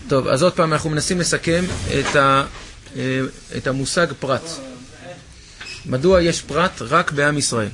טוב, אז עוד פעם אנחנו מנסים לסכם את המושג פרט. מדוע יש פרט רק בעם ישראל?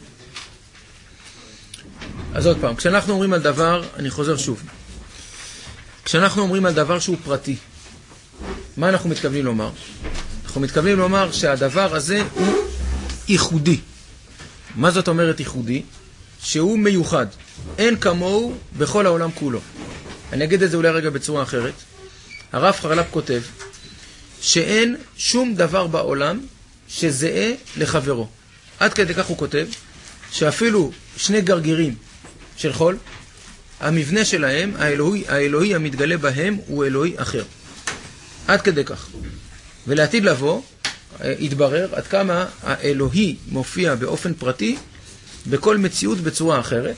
אז עוד פעם, כשאנחנו אומרים על דבר, אני חוזר שוב. כשאנחנו אומרים על דבר שהוא פרטי, מה אנחנו מתכוונים לומר? אנחנו מתכוונים לומר שהדבר הזה הוא ייחודי. מה זאת אומרת ייחודי? שהוא מיוחד. אין כמוהו בכל העולם כולו. אני אגיד את זה אולי רגע בצורה אחרת. הרב חרל"פ כותב שאין שום דבר בעולם שזהה לחברו. עד כדי כך הוא כותב שאפילו שני גרגירים של חול, המבנה שלהם, האלוהי המתגלה בהם הוא אלוהי אחר. עד כדי כך. ולעתיד לבוא, התברר עד כמה האלוהי מופיע באופן פרטי בכל מציאות בצורה אחרת.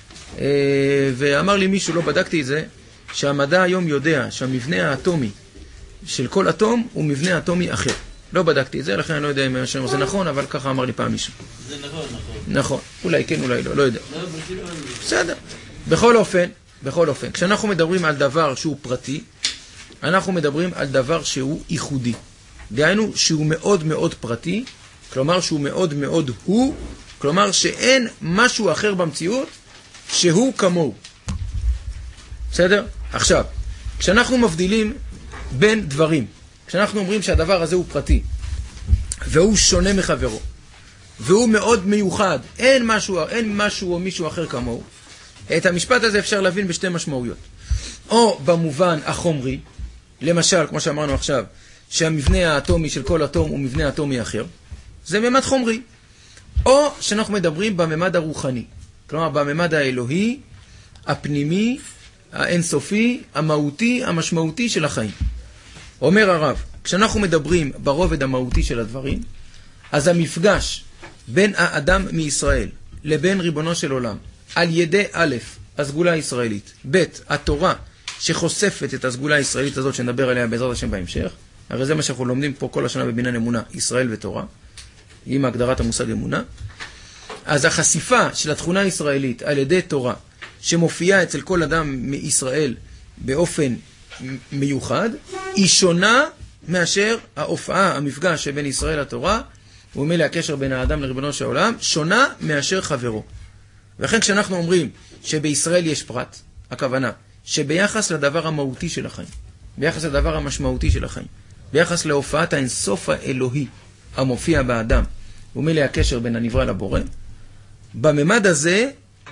ואמר לי מישהו, לא בדקתי את זה, שהמדע היום יודע שהמבנה האטומי של כל אטום הוא מבנה אטומי אחר. לא בדקתי את זה, לכן אני לא יודע אם זה נכון, אבל ככה אמר לי פעם מישהו. זה נכון. נכון, אולי כן, אולי לא יודע. בסדר. בכל אופן, כשאנחנו מדברים על דבר שהוא פרטי, אנחנו מדברים על דבר שהוא ייחודי. דהיינו שהוא מאוד מאוד פרטי, כלומר שהוא מאוד מאוד הוא, כלומר שאין משהו אחר במציאות שהוא כמוהו. בסדר? עכשיו, כשאנחנו מבדילים בין דברים, כשאנחנו אומרים שהדבר הזה הוא פרטי, והוא שונה מחברו, והוא מאוד מיוחד, אין משהו או מישהו אחר כמוהו, את המשפט הזה אפשר להבין בשתי משמעויות. או במובן החומרי, למשל, כמו שאמרנו עכשיו, שהמבנה האטומי של כל אטום הוא מבנה אטומי אחר, זה ממד חומרי. או שאנחנו מדברים בממד הרוחני, כלומר בממד האלוהי, הפנימי, האינסופי, המהותי, המשמעותי של החיים. אומר הרב, כשאנחנו מדברים ברובד המהותי של הדברים, אז המפגש בין האדם מישראל לבין ריבונו של עולם, על ידי א', הסגולה הישראלית, ב', התורה שחושפת את הסגולה הישראלית הזאת שנדבר עליה בעזרת השם בהמשך, הרי זה מה שאנחנו לומדים פה כל השנה בבניין אמונה, ישראל ותורה, עם הגדרת המושג אמונה. אז החשיפה של התכונה הישראלית על ידי תורה שמופיעה אצל כל אדם מישראל באופן מיוחד, היא שונה מאשר ההופעה, המפגש שבין ישראל לתורה, וממילא הקשר בין האדם לריבונו של העולם, שונה מאשר חברו. ולכן כשאנחנו אומרים שבישראל יש פרט, הכוונה שביחס לדבר המהותי של החיים, ביחס לדבר המשמעותי של החיים, ביחס להופעת האינסוף האלוהי המופיע באדם, וממילא הקשר בין הנברא לבורא, בממד הזה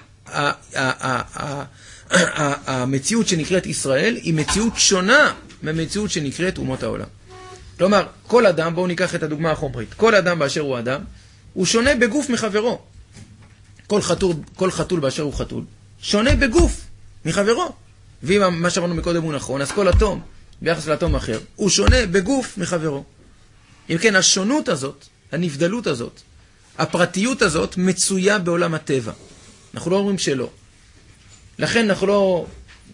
המציאות שנקראת ישראל היא מציאות שונה מהמציאות שנקראת אומות העולם. כלומר, כל אדם, בואו ניקח את הדוגמה החומרית, כל אדם באשר הוא אדם, הוא שונה בגוף מחברו. כל חתול באשר הוא חתול, שונה בגוף מחברו. ואם מה שאמרנו מקודם הוא נכון, אז כל אטום ביחס לאטום אחר, הוא שונה בגוף מחברו. אם כן, השונות הזאת, הנבדלות הזאת, הפרטיות הזאת מצויה בעולם הטבע. אנחנו לא אומרים שלא. לכן אנחנו לא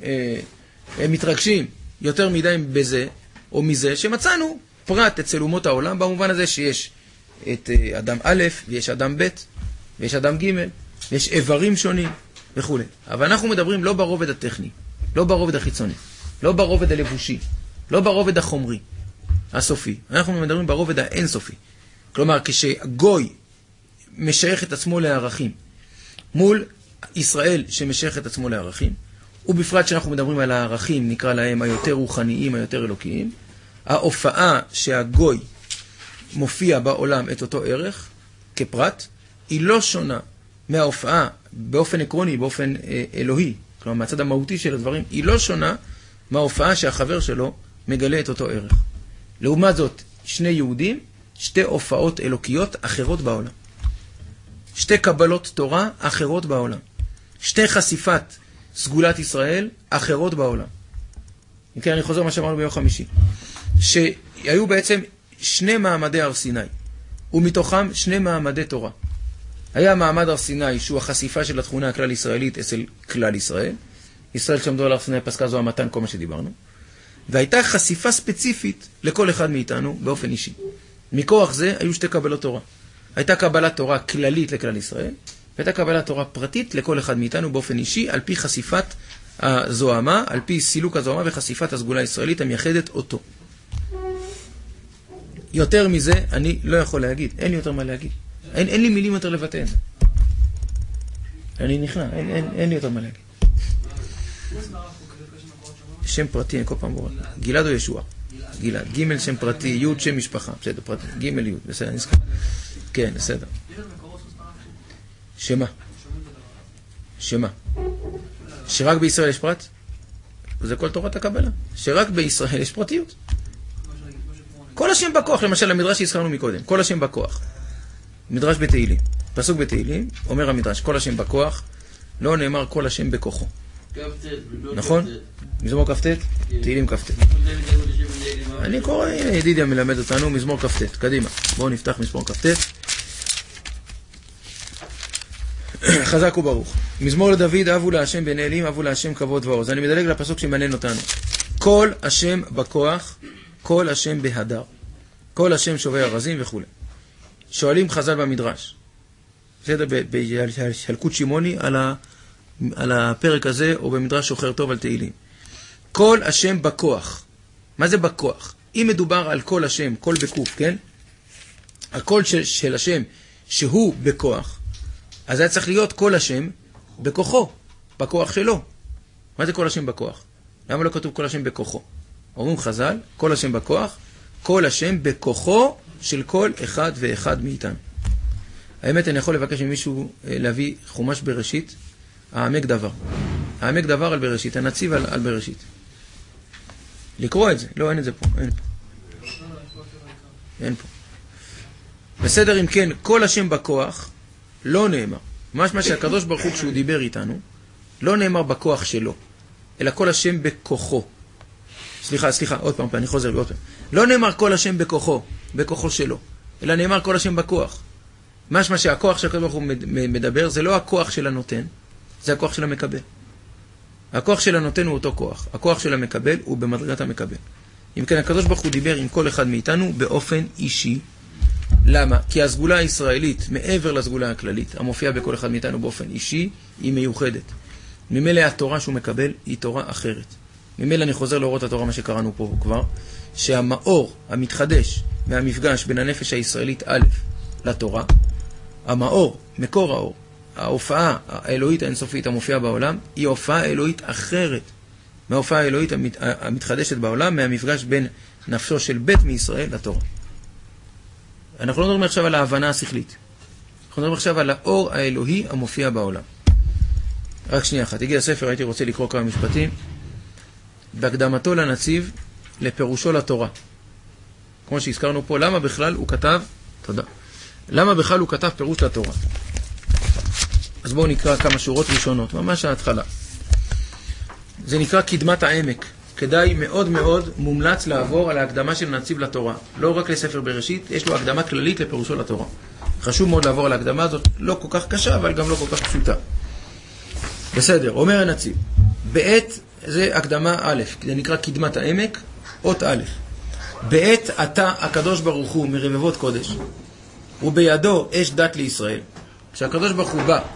מתרגשים יותר מדי בזה או מזה שמצאנו פרט אצל אומות העולם, במובן הזה שיש את אדם א' ויש אדם ב' ויש אדם ג' ויש איברים שונים וכו'. אבל אנחנו מדברים לא ברובד הטכני, לא ברובד החיצוני, לא ברובד הלבושי, לא ברובד החומרי, הסופי. אנחנו מדברים ברובד האינסופי. כלומר, כשגוי משייך את עצמו לערכים, מול ישראל שמשייך את עצמו לערכים, ובפרט שאנחנו מדברים על הערכים, נקרא להם היותר רוחניים, היותר אלוקיים, ההופעה שהגוי מופיע בעולם את אותו ערך, כפרט, היא לא שונה מההופעה באופן עקרוני, באופן אלוהי, כלומר מהצד המהותי של הדברים, היא לא שונה מההופעה שהחבר שלו מגלה את אותו ערך. לעומת זאת, שני יהודים, שתי הופעות אלוקיות אחרות בעולם. שתי קבלות תורה אחרות בעולם. שתי חשיפת סגולת ישראל אחרות בעולם. אם כן, אני חוזר מה שאמרנו ביום חמישי. שהיו בעצם שני מעמדי הר סיני, ומתוכם שני מעמדי תורה. היה מעמד הר סיני, שהוא החשיפה של התכונה הכלל ישראלית אצל כלל ישראל. ישראל שעמדו על הר סיני פסקה זו המתן, כל מה שדיברנו. והייתה חשיפה ספציפית לכל אחד מאיתנו באופן אישי. מכוח זה היו שתי קבלות תורה. הייתה קבלת תורה כללית לכלל ישראל, והייתה קבלת תורה פרטית לכל אחד מאיתנו באופן אישי, על פי חשיפת הזוהמה, על פי סילוק הזוהמה וחשיפת הסגולה הישראלית המייחדת אותו. יותר מזה אני לא יכול להגיד, אין לי יותר מה להגיד. אין לי מילים יותר לבטא את זה. אני נכנע, אין לי יותר מה להגיד. שם פרטי, אני כל פעם בורא. גלעד או ישוע? גלעד. ג' שם פרטי, י' שם משפחה. בסדר, פרטי. ג' י', בסדר, נזכר. כן, בסדר. שמה? שמה? שרק בישראל יש פרט? זה כל תורת הקבלה. שרק בישראל יש פרטיות. כל השם בכוח, למשל המדרש שהזכרנו מקודם, כל השם בכוח. מדרש בתהילים. פסוק בתהילים, אומר המדרש, כל השם בכוח, לא נאמר כל השם בכוחו. נכון? מזמור כ"ט? תהילים כ"ט. אני קורא, הנה ידידיה מלמד אותנו, מזמור כ"ט. קדימה, בואו נפתח מזמור כ"ט. חזק וברוך. מזמור לדוד, אבו להשם בן אלים, אבו להשם כבוד ועוז. אני מדלג לפסוק שמעניין אותנו. כל השם בכוח, כל השם בהדר. כל השם שובה ארזים וכו'. שואלים חז"ל במדרש. בסדר, בהלקוט שמעוני על הפרק הזה, או במדרש שוחר טוב על תהילים. כל השם בכוח. מה זה בכוח? אם מדובר על כל השם, כל בקוף, כן? הקול של השם שהוא בכוח, אז היה צריך להיות כל השם בכוחו, בכוח שלו. מה זה כל השם בכוח? למה לא כתוב כל השם בכוחו? אומרים חז"ל, כל השם בכוח, כל השם בכוחו של כל אחד ואחד מאיתנו. האמת, אני יכול לבקש ממישהו להביא חומש בראשית, העמק דבר. העמק דבר על בראשית, הנציב על בראשית. לקרוא את זה. לא, אין את זה פה. אין פה. אין פה. בסדר, אם כן, כל השם בכוח לא נאמר. מה שהקדוש ברוך הוא כשהוא דיבר איתנו, לא נאמר בכוח שלו, אלא כל השם בכוחו. סליחה, עוד פעם, אני חוזר עוד פעם. לא נאמר כל השם בכוחו, בכוחו שלו, אלא נאמר כל השם בכוח. מה שהכוח שהקדוש ברוך הוא מדבר, זה לא הכוח של הנותן, זה הכוח של המקבל. הכוח של הנותן הוא אותו כוח. הכוח של המקבל הוא במדרגת המקבל. אם כן, הקדוש ברוך הוא דיבר עם כל אחד מאיתנו באופן אישי. למה? כי הסגולה הישראלית, מעבר לסגולה הכללית, המופיעה בכל אחד מאיתנו באופן אישי, היא מיוחדת. ממילא התורה שהוא מקבל היא תורה אחרת. ממילא אני חוזר לאורות התורה, מה שקראנו פה כבר, שהמאור המתחדש מהמפגש בין הנפש הישראלית א' לתורה, המאור, מקור האור, ההופעה האלוהית האינסופית המופיעה בעולם, היא הופעה אלוהית אחרת מההופעה האלוהית המתחדשת בעולם, מהמפגש בין נפשו של בית מישראל לתורה. אנחנו לא מדברים עכשיו על ההבנה השכלית. אנחנו מדברים עכשיו על האור האלוהי המופיע בעולם. רק שנייה אחת. הגיע הספר, הייתי רוצה לקרוא כמה משפטים. בהקדמתו לנציב לפירושו לתורה. כמו שהזכרנו פה, למה בכלל הוא כתב, תודה. למה בכלל הוא כתב פירוש לתורה? אז בואו נקרא כמה שורות ראשונות, ממש ההתחלה. זה נקרא קדמת העמק. כדאי מאוד מאוד מומלץ לעבור על ההקדמה של נציב לתורה. לא רק לספר בראשית, יש לו הקדמה כללית לפירושו לתורה. חשוב מאוד לעבור על ההקדמה הזאת, לא כל כך קשה, אבל גם לא כל כך פשוטה. בסדר, אומר הנציב. בעת, זה הקדמה א', זה נקרא קדמת העמק, אות א'. בעת אתה הקדוש ברוך הוא מרבבות קודש, ובידו אש דת לישראל. כשהקדוש ברוך הוא בא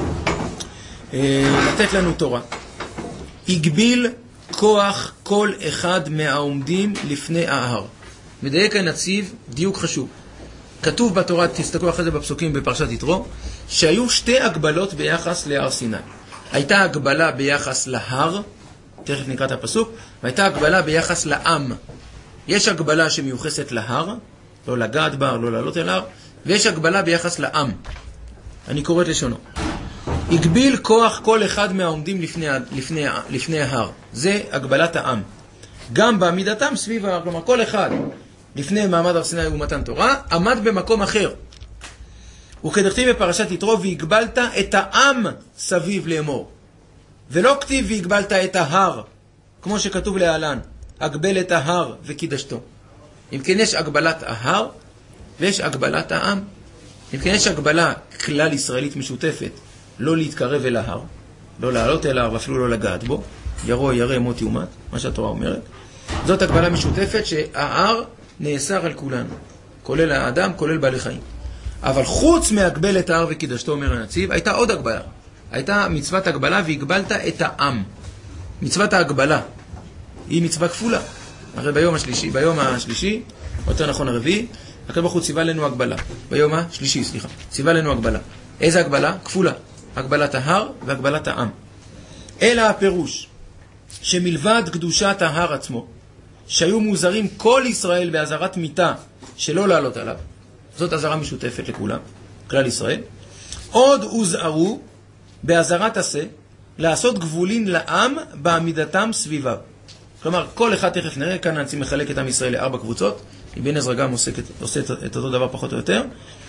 לתת לנו תורה, הגביל כוח כל אחד מהעומדים לפני ההר. מדייק הנציב דיוק חשוב. כתוב בתורה, תסתכלו אחרי זה בפסוקים בפרשת יתרו, שהיו שתי הגבלות ביחס להר סיני. הייתה הגבלה ביחס להר, תכף נקרא את הפסוק, והייתה הגבלה ביחס לעם. יש הגבלה שמיוחסת להר, לא לגעת בר, לא לעלות אל הר, ויש הגבלה ביחס לעם. אני קורא את לשונו. הגביל כוח כל אחד מהעומדים לפני ההר. זה הגבלת העם. גם בעמידתם סביב ההר, כלומר כל אחד לפני מעמד הר סיני ומתן תורה, עמד במקום אחר. וכדכתיב בפרשת יתרו, והגבלת את העם סביב לאמור. ולא כתיב והגבלת את ההר, כמו שכתוב להלן, הגבל את ההר וקידשתו. אם כן יש הגבלת ההר, ויש הגבלת העם. אם כן יש הגבלה כלל ישראלית משותפת, לא להתקרב אל ההר, לא לעלות אל ההר ואפילו לא לגעת בו, ירוא ירא מות יומת, מה שהתורה אומרת. זאת הגבלה משותפת שההר נאסר על כולנו, כולל האדם, כולל בעלי חיים. אבל חוץ מהגבל את ההר וקידשתו, אומר הנציב, הייתה עוד הגבלה. הייתה מצוות הגבלה והגבלת את העם. מצוות ההגבלה היא מצווה כפולה. הרי ביום השלישי, או יותר נכון הרביעי, הקדוש ברוך הוא ציווה לנו הגבלה. ביום השלישי, ציווה לנו הגבלה. איזה הגבלה? כפולה. הגבלת ההר והגבלת העם. אלא הפירוש שמלבד קדושת ההר עצמו, שהיו מוזרים כל ישראל בעזרת מיתה שלא לעלות עליו, זאת עזרה משותפת לכולם, כלל ישראל, עוד הוזהרו בעזרת עשה לעשות גבולין לעם בעמידתם סביביו. כלומר, כל אחד תכף נראה, כאן הנציב מחלק את עם ישראל ל4 קבוצות, אבן עזרא גם עושה את אותו דבר פחות או יותר.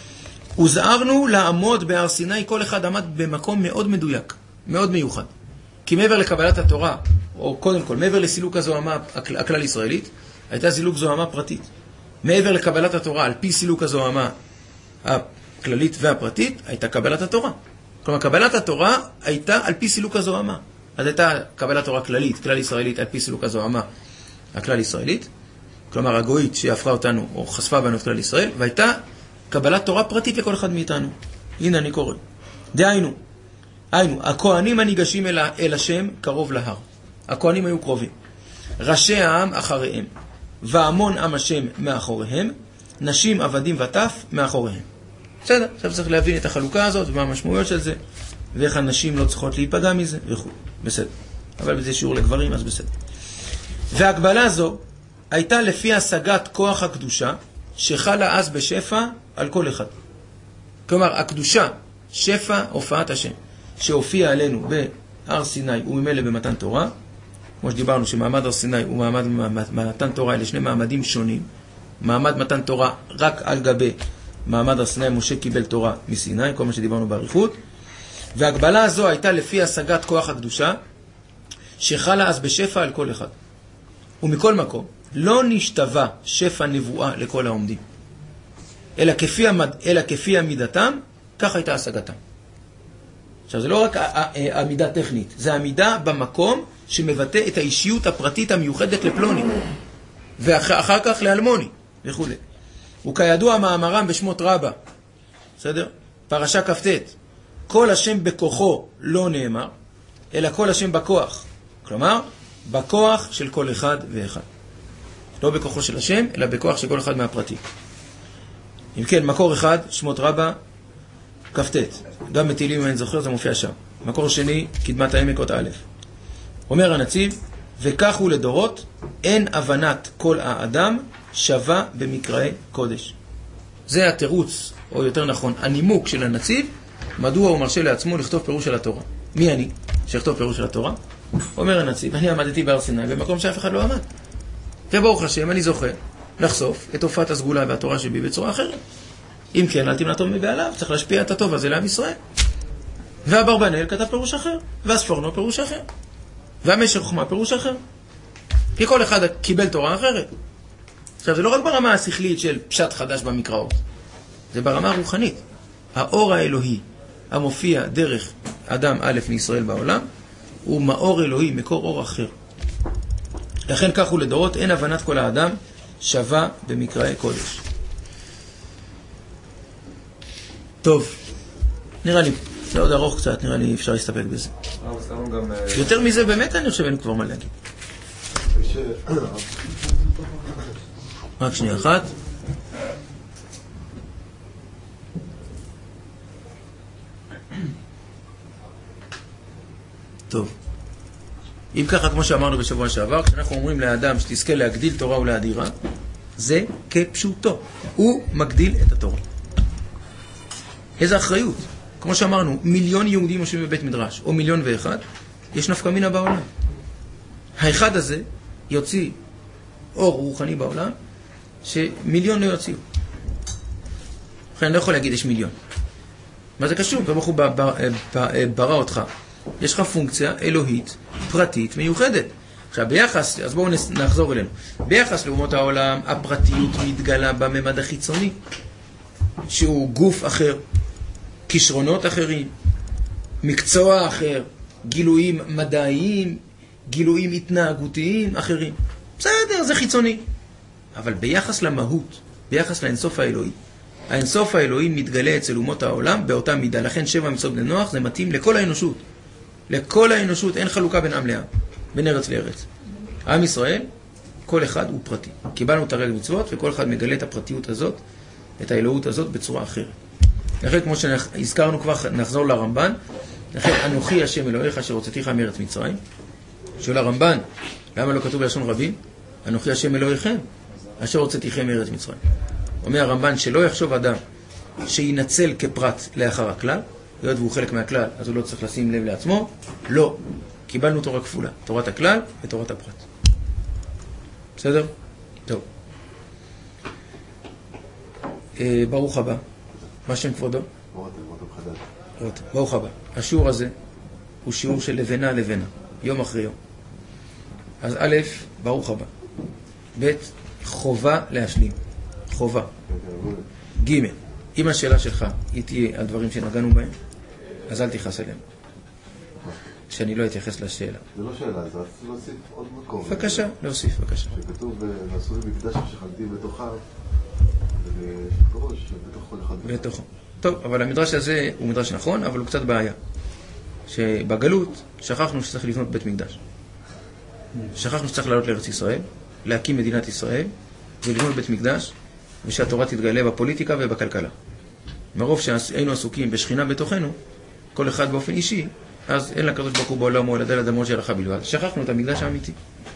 הוזהרנו לעמוד בהר סיני, כל אחד עמד במקום מאוד מדויק, מאוד מיוחד. כי מעבר לקבלת התורה, או קודם כל, מעבר לסילוק הזוהמה הכלל ישראלית, הייתה סילוק זוהמה פרטית. מעבר לקבלת התורה, על פי סילוק הזוהמה הכללית והפרטית, הייתה קבלת התורה. כלומר, קבלת התורה הייתה על פי סילוק הזוהמה. אז הייתה קבלת תורה כללית, כלל ישראלית, על פי סילוק הזוהמה הכלל ישראלית. כלומר, הגויית שהפכה אותנו, או חשפה בנו את כלל ישראל, והייתה קבלת תורה פרטית לכל אחד מאיתנו. הנה אני קורא. דהיינו, הכהנים הניגשים אל השם קרוב להר. הכהנים היו קרובים. ראשי העם אחריהם. והמון עם השם מאחוריהם. נשים, עבדים וטף מאחוריהם. בסדר, עכשיו צריך להבין את החלוקה הזאת ומה המשמעויות של זה, ואיך הנשים לא צריכות להיפגע מזה וכו'. בסדר. אבל בזה שיעור לגברים, אז בסדר. והגבלה זו הייתה לפי השגת כוח הקדושה שחלה אז בשפע על כל אחד. כלומר, הקדושה, שפע הופעת השם, שהופיע עלינו בהר סיני וממילא במתן תורה, כמו שדיברנו שמעמד הר סיני ומעמד מתן תורה אלה שני מעמדים שונים. מעמד מתן תורה רק על גבי מעמד הר סיני, משה קיבל תורה מסיני, כל מה שדיברנו באריכות. והגבלה הזו הייתה לפי השגת כוח הקדושה שחלה אז בשפע על כל אחד. ומכל מקום לא נשתווה שפע נבואה לכל העומדים, אלא כפי עמידתם, כך הייתה השגתם. עכשיו, זה לא רק עמידה טכנית, זה עמידה במקום שמבטא את האישיות הפרטית המיוחדת לפלוני, ואחר כך לאלמוני, וכו'. וכידוע מאמרם בשמות רבה, בסדר? פרשה כ"ט, כל השם בכוחו לא נאמר, אלא כל השם בכוח. כלומר, בכוח של כל אחד ואחד. לא בכוחו של השם, אלא בכוח של כל אחד מהפרטים. אם כן, מקור אחד, שמות רבה, כ"ט. גם מטילים, אם אני זוכר, זה מופיע שם. מקור שני, קדמת העמק אות א'. אומר הנציב, וכך הוא לדורות, אין הבנת כל האדם שווה במקראי קודש. זה התירוץ, או יותר נכון, הנימוק של הנציב, מדוע הוא מרשה לעצמו לכתוב פירוש של התורה. מי אני שכתוב פירוש של התורה? אומר הנציב, אני עמדתי בהר סיני במקום שאף אחד לא עמד. וברוך השם, אני זוכה לחשוף את הופעת הסגולה והתורה שבי בצורה אחרת. אם כן, אל תמנע טוב מבעליו, צריך להשפיע את הטוב הזה לעם ישראל. והברבנאל כתב פירוש אחר, והספורנו פירוש אחר, והמשך חוכמה פירוש אחר. כי כל אחד קיבל תורה אחרת. עכשיו, זה לא רק ברמה השכלית של פשט חדש במקראות, זה ברמה הרוחנית. האור האלוהי המופיע דרך אדם א' מישראל בעולם, הוא מאור אלוהי, מקור אור אחר. לכן כך הוא לדורות, אין הבנת כל האדם שווה במקראי קודש. טוב, נראה לי, זה עוד ארוך קצת, נראה לי אפשר להסתפק בזה. יותר מזה באמת אני חושב אין כבר מה להגיד. רק שנייה אחת. טוב. אם ככה, כמו שאמרנו בשבוע שעבר, כשאנחנו אומרים לאדם שתזכה להגדיל תורה ולהדירה, זה כפשוטו. הוא מגדיל את התורה. איזה אחריות. כמו שאמרנו, 1,000,000 יהודים יושבים בבית מדרש, או 1,000,001, יש נפקא מינה בעולם. האחד הזה יוציא אור רוחני בעולם, ש1,000,000 לא יוציאו. לכן אני לא יכול להגיד יש 1,000,000. מה זה קשור? ברוך הוא ברא אותך. יש לך פונקציה אלוהית, פרטית, מיוחדת. עכשיו ביחס, אז בואו נחזור אלינו. ביחס לאומות העולם, הפרטיות מתגלה בממד החיצוני, שהוא גוף אחר, כישרונות אחרים, מקצוע אחר, גילויים מדעיים, גילויים התנהגותיים אחרים. בסדר, זה חיצוני. אבל ביחס למהות, ביחס לאינסוף האלוהי, האינסוף האלוהי מתגלה אצל אומות העולם באותה מידה. לכן 7 מצוות בני נוח זה מתאים לכל האנושות. לכל האנושות אין חלוקה בין עם לעם. בין ארץ לארץ. עם ישראל, כל אחד הוא פרטי. קיבלנו את הרגל מצוות, וכל אחד מגלה את הפרטיות הזאת, את האלוהות הזאת בצורה אחרת. לכן, כמו שהזכרנו כבר, נחזור לרמב"ן, לכן, אנוכי השם אלוהיך אשר הוצאתיך מארץ מצרים. שואל הרמב"ן, למה לא כתוב בלשון רבים? אנוכי השם אלוהיכם אשר הוצאתיכם מארץ מצרים. אומר הרמב"ן שלא יחשוב אדם שינצל כפרט לאחר הכלל, היות והוא חלק מהכלל, אז הוא לא צריך לשים לב לעצמו. לא. קיבלנו תורה כפולה, תורת הכלל ותורת הפרט. בסדר? טוב. ברוך הבא. מה שם כבודו? רותם. ברוך הבא. השיעור הזה הוא שיעור של לבנה לבנה, יום אחרי יום. אז א', ברוך הבא. ב', חובה להשלים. חובה. ג', אם השאלה שלך היא תהיה על דברים שנגענו בהם, אז אל תכעס עליהם. שאני לא אתייחס לשאלה. זה לא שאלה, זה להוסיף עוד מקום. בבקשה, להוסיף, בבקשה. שכתוב, נעשו במקדש ששכנתי בתוכה, ובראש, בתוך כל אחד. בתוכו. טוב, אבל המדרש הזה הוא מדרש נכון, אבל הוא קצת בעיה. שבגלות שכחנו שצריך לבנות בית מקדש. שכחנו שצריך לעלות לארץ ישראל, להקים מדינת ישראל, ולבנות בית מקדש, ושהתורה תתגלה בפוליטיקה ובכלכלה. מרוב שהיינו עסוקים בשכינה בתוכנו, כל אחד באופן אישי, אז אין לקדוש ברוך הוא בעולם או לדל אדמות שלך בלבד. שכחנו את המקדש האמיתי.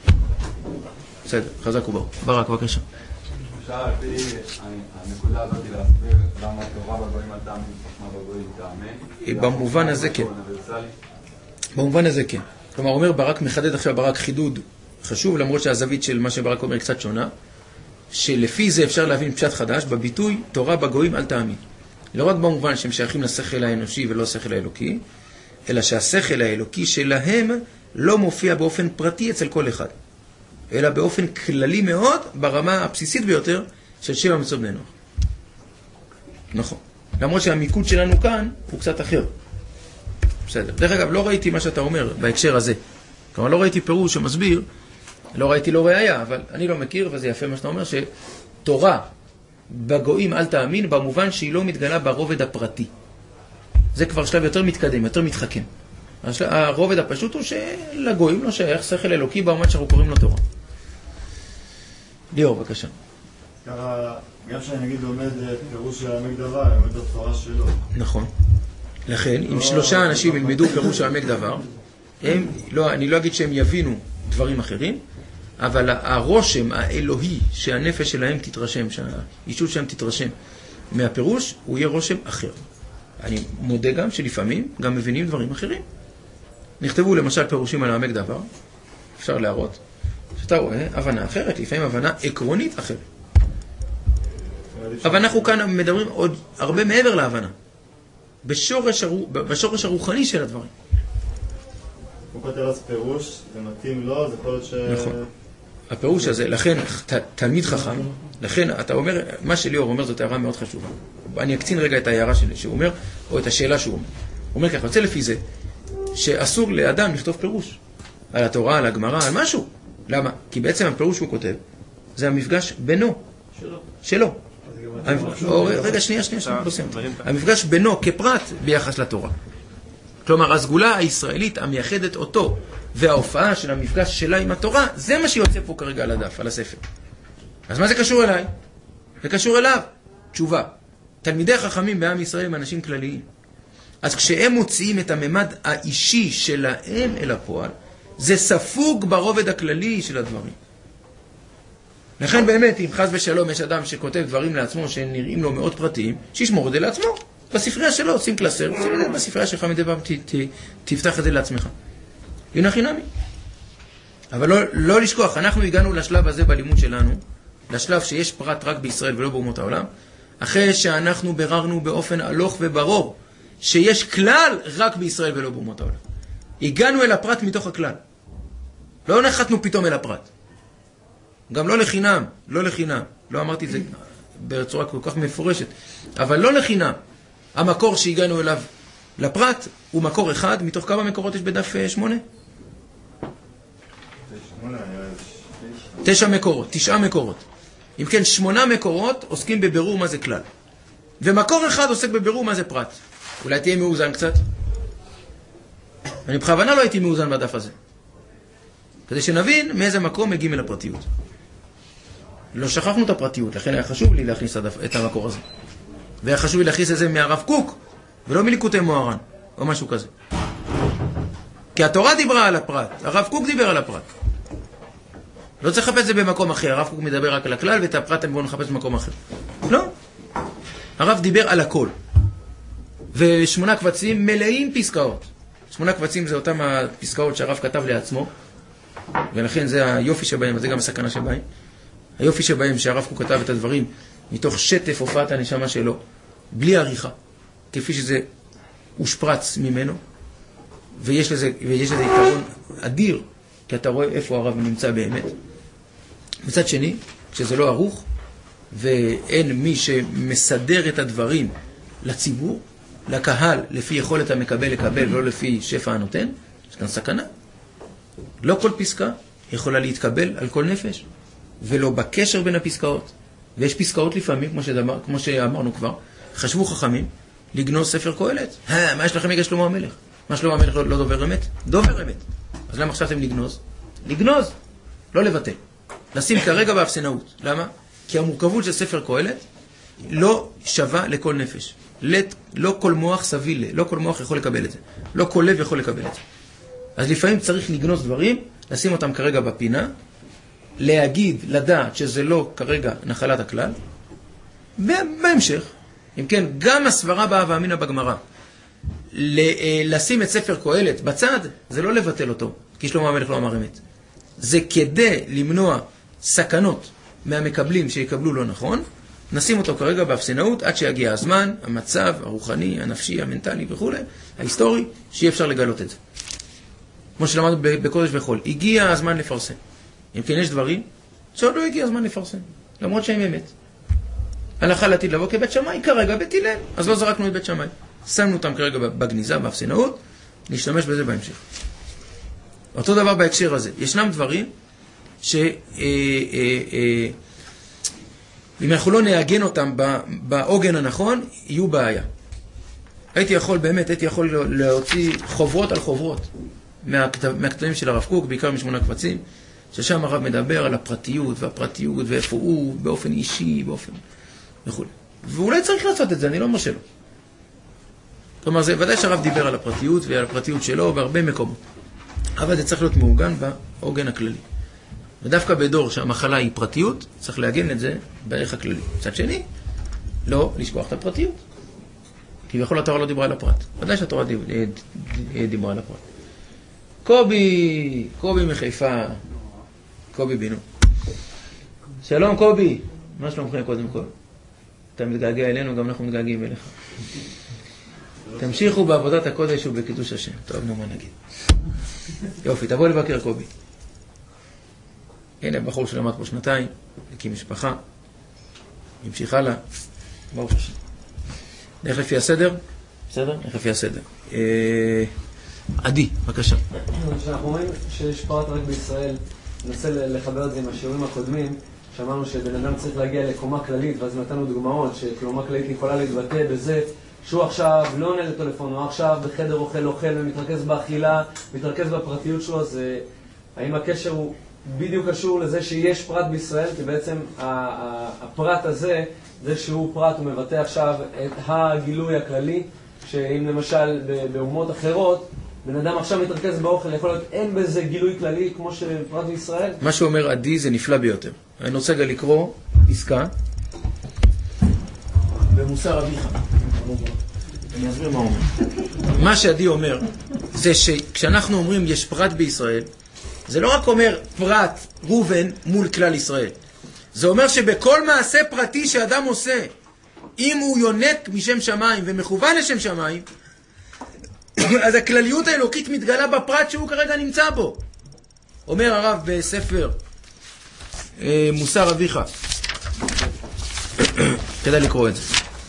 בסדר, חזק וברוך. ברק, בבקשה. אפשר על פי הנקודה הזאת להסביר למה התורה בגויים על טעמים, מה בגויים טעמים? במובן הזה כן. במובן הזה כן. כלומר, אומר ברק מחדד עכשיו ברק חידוד חשוב, למרות שהזווית של מה שברק אומר קצת שונה, שלפי זה אפשר להבין פשט חדש בביטוי תורה בגויים על טעמים. לא רק במובן שהם שייכים לשכל האנושי ולא לשכל האלוקי, אלא שהשכל האלוקי שלהם לא מופיע באופן פרטי אצל כל אחד, אלא באופן כללי מאוד ברמה הבסיסית ביותר של 7 מצוות בני נוח. נכון. למרות שהמיקוד שלנו כאן הוא קצת אחר. בסדר. דרך אגב, לא ראיתי מה שאתה אומר בהקשר הזה. כלומר, לא ראיתי פירוש שמסביר, לא ראיתי לא ראיה, אבל אני לא מכיר, וזה יפה מה שאתה אומר, שתורה בגויים אל תאמין, במובן שהיא לא מתגלה ברובד הפרטי. זה כבר שלב יותר מתקדם, יותר מתחכם. הרובד הפשוט הוא שלגויים לא שייך שכל אלוקי במובן שאנחנו קוראים לו תורה. ליאור, בבקשה. ככה, גם שאני נגיד לומד פירוש של העמק דבר, אני לומד את התורה שלו. נכון. לכן, אם 3 אנשים ילמדו פירוש העמק דבר, אני לא אגיד שהם יבינו דברים אחרים, אבל הרושם האלוהי שהנפש שלהם תתרשם, שהאישות שלהם תתרשם מהפירוש, הוא יהיה רושם אחר. אני מודה גם שלפעמים גם מבינים דברים אחרים. נכתבו למשל פירושים על העמק דבר, אפשר להראות, שאתה רואה הבנה אחרת, לפעמים הבנה עקרונית אחרת. אבל אנחנו כאן מדברים עוד הרבה מעבר להבנה, בשורש הרוחני של הדברים. הוא כותב אז פירוש, זה מתאים לו, זה יכול להיות ש... נכון. הפירוש הזה, לכן תלמיד חכם, לכן אתה אומר, מה שליאור אומר זאת הערה מאוד חשובה. אני אקצין רגע את ההערה שהוא אומר, או את השאלה שהוא אומר. הוא אומר ככה, יוצא לפי זה, שאסור לאדם לכתוב פירוש על התורה, על הגמרא, על משהו. למה? כי בעצם הפירוש שהוא כותב, זה המפגש בינו. שלו. רגע, שנייה, לא סיימת. המפגש בינו כפרט ביחס לתורה. כלומר, הסגולה הישראלית המייחדת אותו, וההופעה של המפגש שלה עם התורה, זה מה שיוצא פה כרגע על הדף, על הספר. אז מה זה קשור אליי? זה קשור אליו. תשובה. תלמידי החכמים בעם ישראל הם אנשים כלליים. אז כשהם מוציאים את הממד האישי שלהם אל הפועל, זה ספוג ברובד הכללי של הדברים. לכן באמת, אם חס ושלום יש אדם שכותב דברים לעצמו שנראים לו מאוד פרטיים, שישמור את זה לעצמו. בספרייה שלו, שים קלסר, בספרייה שלך מדי פעם תפתח את זה לעצמך. הנה חינמי. אבל לא לשכוח, אנחנו הגענו לשלב הזה בלימוד שלנו, לשלב שיש פרט רק בישראל ולא באומות העולם, אחרי שאנחנו בררנו באופן הלוך וברור, שיש כלל רק בישראל ולא באומות העולם. הגענו אל הפרט מתוך הכלל. לא נחתנו פתאום אל הפרט. גם לא לחינם, לא לחינם. לא אמרתי את זה בצורה כל כך מפורשת, אבל לא לחינם. המקור שהגענו אליו לפרט הוא מקור אחד, מתוך כמה מקורות יש בדף 8? 9 מקורות, 9 מקורות. אם כן, 8 מקורות עוסקים בבירור מה זה כלל. ומקור אחד עוסק בבירור מה זה פרט. אולי תהיה מאוזן קצת? אני בכוונה לא הייתי מאוזן בדף הזה. כדי שנבין מאיזה מקום מגיעים אל הפרטיות. לא שכחנו את הפרטיות, לכן היה חשוב לי להכניס את המקור הזה. והיה חשוב לי להכניס את זה מהרב קוק, ולא מליקוטי מוהר"ן, או משהו כזה. כי התורה דיברה על הפרט, הרב קוק דיבר על הפרט. לא צריך לחפש את זה במקום אחר, הרב קוק מדבר רק על הכלל, ואת הפרט הם בואו נחפש במקום אחר. לא. הרב דיבר על הכל. ו8 קבצים מלאים פסקאות. 8 קבצים זה אותם הפסקאות שהרב כתב לעצמו, ולכן זה היופי שבהם, וזה גם הסכנה שבהם. היופי שבהם שהרב קוק כתב את הדברים מתוך שטף הופעת הנשמה שלו, בלי עריכה, כפי שזה הושפרץ ממנו, ויש לזה יתרון אדיר, כי אתה רואה איפה הרב נמצא באמת. מצד שני, כשזה לא ערוך, ואין מי שמסדר את הדברים לציבור, לקהל, לפי יכולת המקבל לקבל, ולא לפי שפע הנותן, יש כאן סכנה. לא כל פסקה יכולה להתקבל על כל נפש, ולא בקשר בין הפסקאות. ויש פסקאות לפעמים, כמו שאמרנו כבר, חשבו חכמים לגנוז ספר קהלת. מה יש לכם נגד שלמה המלך? מה שלמה המלך לא דובר אמת? דובר אמת. אז למה חשבתם לגנוז? לגנוז, לא לבטל. לשים כרגע באפסנאות. למה? כי המורכבות של ספר קהלת לא שווה לכל נפש. לא כל מוח סביל, לא כל מוח יכול לקבל את זה. לא כל לב יכול לקבל את זה. אז לפעמים צריך לגנוז דברים, לשים אותם כרגע בפינה, להגיד, לדעת שזה לא כרגע נחלת הכלל, בהמשך, אם כן, גם הסברה באה ואמינה בגמרא, לשים את ספר קהלת בצד, זה לא לבטל אותו, כי שלמה המלך לא אמר אמת. זה כדי למנוע סכנות מהמקבלים שיקבלו לא נכון, נשים אותו כרגע באפסנאות עד שיגיע הזמן, המצב, הרוחני, הנפשי, המנטלי וכו', ההיסטורי, שיהיה אפשר לגלות את זה. כמו שלמדנו בקודש וחול, הגיע הזמן לפרסם. אם כן יש דברים שעוד לא הגיע הזמן לפרסם, למרות שהם אמת. הלכה לעתיד לבוא כבית שמאי, כרגע בית הלל, אז לא זרקנו את בית שמאי. שמנו אותם כרגע בגניזה, באפסנאות, נשתמש בזה בהמשך. אותו דבר בהקשר הזה. ישנם דברים שאם אנחנו לא נאגן אותם בעוגן הנכון, יהיו בעיה. הייתי יכול להוציא חוברות על חוברות מהכתבים של הרב קוק, בעיקר מ8 קבצים, ששם הרב מדבר על הפרטיות והפרטיות ואיפה הוא באופן אישי, באופן וכו'. ואולי צריך לעשות את זה, אני לא מרשה לו. כלומר, זה ודאי שהרב דיבר על הפרטיות ועל הפרטיות שלו בהרבה מקומות. אבל זה צריך להיות מעוגן בעוגן הכללי. ודווקא בדור שהמחלה היא פרטיות, צריך להגן את זה בערך הכללי. מצד שני, לא לשכוח את הפרטיות. כי בכל התורה לא דיברה על הפרט. ודאי שהתורה דיברה על הפרט. קובי מחיפה, קובי בינו. שלום קובי, מה שלומכם קודם כל? אתה מתגעגע אלינו, גם אנחנו מתגעגעים אליך. תמשיכו בעבודת הקודש ובקידוש השם. טוב, נו מה נגיד. יופי, תבוא לבקר קובי. הנה בחור שלמד פה 2 הקים משפחה, המשיך הלאה, ברוך השם. נלך לפי הסדר? בסדר? נלך לפי הסדר. עדי, בבקשה. כשאנחנו אומרים שיש פרט רק בישראל, ננסה לחבר את זה עם השיעורים הקודמים, שאמרנו שבן אדם צריך להגיע לקומה כללית, ואז נתנו דוגמאות שקומה כללית יכולה להתבטא בזה שהוא עכשיו לא עונה לטלפון, הוא עכשיו בחדר אוכל ומתרכז באכילה, מתרכז בפרטיות שלו, אז האם הקשר הוא בדיוק קשור לזה שיש פרט בישראל, כי בעצם הפרט הזה, זה שהוא פרט, הוא מבטא עכשיו את הגילוי הכללי, שאם למשל באומות אחרות, בן אדם עכשיו מתרכז באוכל, יכול להיות אין בזה גילוי כללי כמו שפרט בישראל? מה שאומר עדי זה נפלא ביותר. אני רוצה לקרוא פסקה במוסר אביך. אני אסביר מה אומר. מה שעדי אומר זה שכשאנחנו אומרים יש פרט בישראל, זה לא רק אומר פרט רובן מול כלל ישראל. זה אומר שבכל מעשה פרטי שאדם עושה, אם הוא יונק משם שמיים ומכוון לשם שמיים, אז הכלליות האלוקית מתגלה בפרט שהוא כרגע נמצא בו. אומר הרב בספר מוסר אביך. כדאי לקרוא את זה.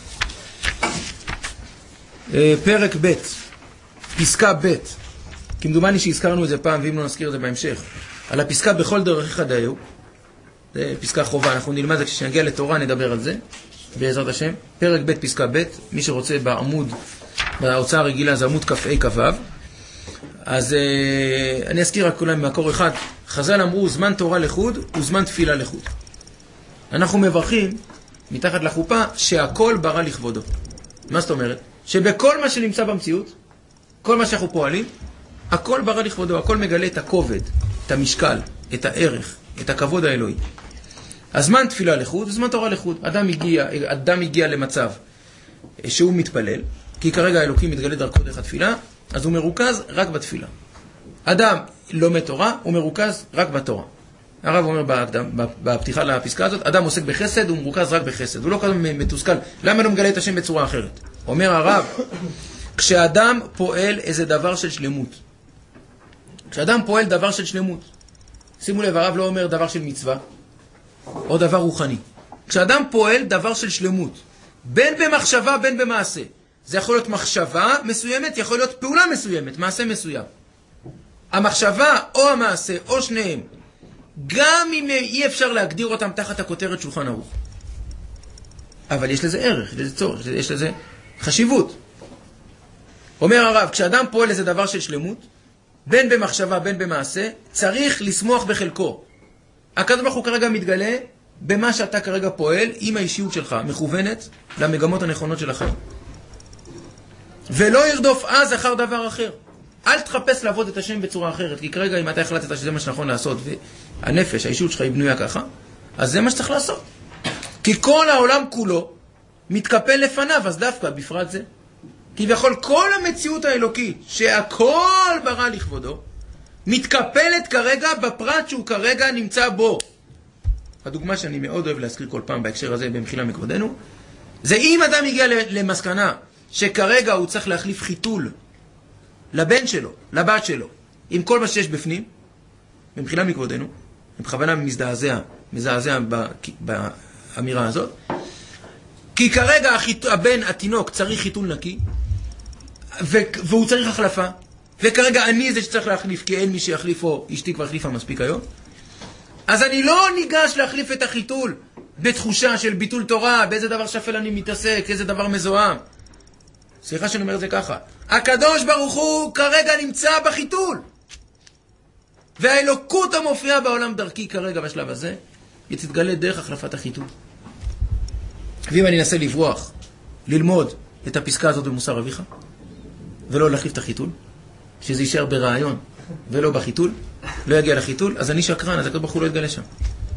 פרק ב', פסקה ב', כמדומני שהזכרנו את זה פעם, ואם לא נזכיר את זה בהמשך, על הפסקה בכל דרכיך דאהו, זה פסקה חובה, אנחנו נלמד את זה כשנגיע לתורה, נדבר על זה, בעזרת השם. פרק ב', פסקה ב', מי שרוצה בעמוד, בהוצאה הרגילה זה עמוד כ"ה כ"ו, אז אני אזכיר רק כולם ממקור אחד. חז"ל אמרו, זמן תורה לחוד וזמן תפילה לחוד. אנחנו מברכים מתחת לחופה שהכל ברא לכבודו. מה זאת אומרת? שבכל מה שנמצא במציאות, כל מה שאנחנו פועלים, הכל ברא לכבודו, הכל מגלה את הכובד, את המשקל, את הערך, את הכבוד האלוהי. הזמן תפילה לחוד וזמן תורה לחוד. אדם הגיע למצב שהוא מתפלל, כי כרגע האלוקים מתגלה דרכו דרך התפילה, אז הוא מרוכז רק בתפילה. אדם לומד תורה, הוא מרוכז רק בתורה. הרב אומר בפתיחה לפסקה הזאת, אדם עוסק בחסד, הוא מרוכז רק בחסד. הוא לא כזה מתוסכל. למה לא מגלה את השם בצורה אחרת? אומר הרב, כשאדם פועל איזה דבר של שלמות, כשאדם פועל דבר של שלמות, שימו לב, הרב לא אומר דבר של מצווה, או דבר רוחני. כשאדם פועל דבר של שלמות, בין במחשבה, בין במעשה, זה יכול להיות מחשבה מסוימת, יכול להיות פעולה מסוימת, מעשה מסוים. המחשבה או המעשה או שניהם, גם אם אי אפשר להגדיר אותם תחת הכותרת שולחן ערוך. אבל יש לזה ערך, יש לזה צורך, יש לזה חשיבות. אומר הרב, כשאדם פועל איזה דבר של שלמות, בין במחשבה, בין במעשה, צריך לשמוח בחלקו. הקדוש ברוך הוא כרגע מתגלה במה שאתה כרגע פועל, עם האישיות שלך, מכוונת למגמות הנכונות של החיים. ולא ירדוף אז אחר דבר אחר. אל תחפש לעבוד את השם בצורה אחרת, כי כרגע אם אתה החלטת שזה מה שנכון לעשות, והנפש, האישיות שלך היא בנויה ככה, אז זה מה שצריך לעשות. כי כל העולם כולו מתקפל לפניו, אז דווקא בפרט זה. כביכול כל המציאות האלוקית, שהכל ברא לכבודו, מתקפלת כרגע בפרט שהוא כרגע נמצא בו. הדוגמה שאני מאוד אוהב להזכיר כל פעם בהקשר הזה במחילה מכבודנו, זה אם אדם הגיע למסקנה שכרגע הוא צריך להחליף חיתול לבן שלו, לבת שלו, עם כל מה שיש בפנים, במחילה מכבודנו, בכוונה מזעזע באמירה הזאת, כי כרגע הבן, התינוק, צריך חיתול נקי, והוא צריך החלפה, וכרגע אני זה שצריך להחליף, כי אין מי שיחליף, או אשתי כבר החליפה מספיק היום, אז אני לא ניגש להחליף את החיתול בתחושה של ביטול תורה, באיזה דבר שפל אני מתעסק, איזה דבר מזוהם. סליחה שאני אומר את זה ככה. הקדוש ברוך הוא כרגע נמצא בחיתול. והאלוקות המופיעה בעולם דרכי כרגע בשלב הזה, היא תתגלה דרך החלפת החיתול. ואם אני אנסה לברוח, ללמוד את הפסקה הזאת במוסר אביך, ולא להחליף את החיתול, שזה יישאר ברעיון ולא בחיתול, לא יגיע לחיתול, אז אני שקרן, אז הקדוש ברוך הוא לא יתגלה שם.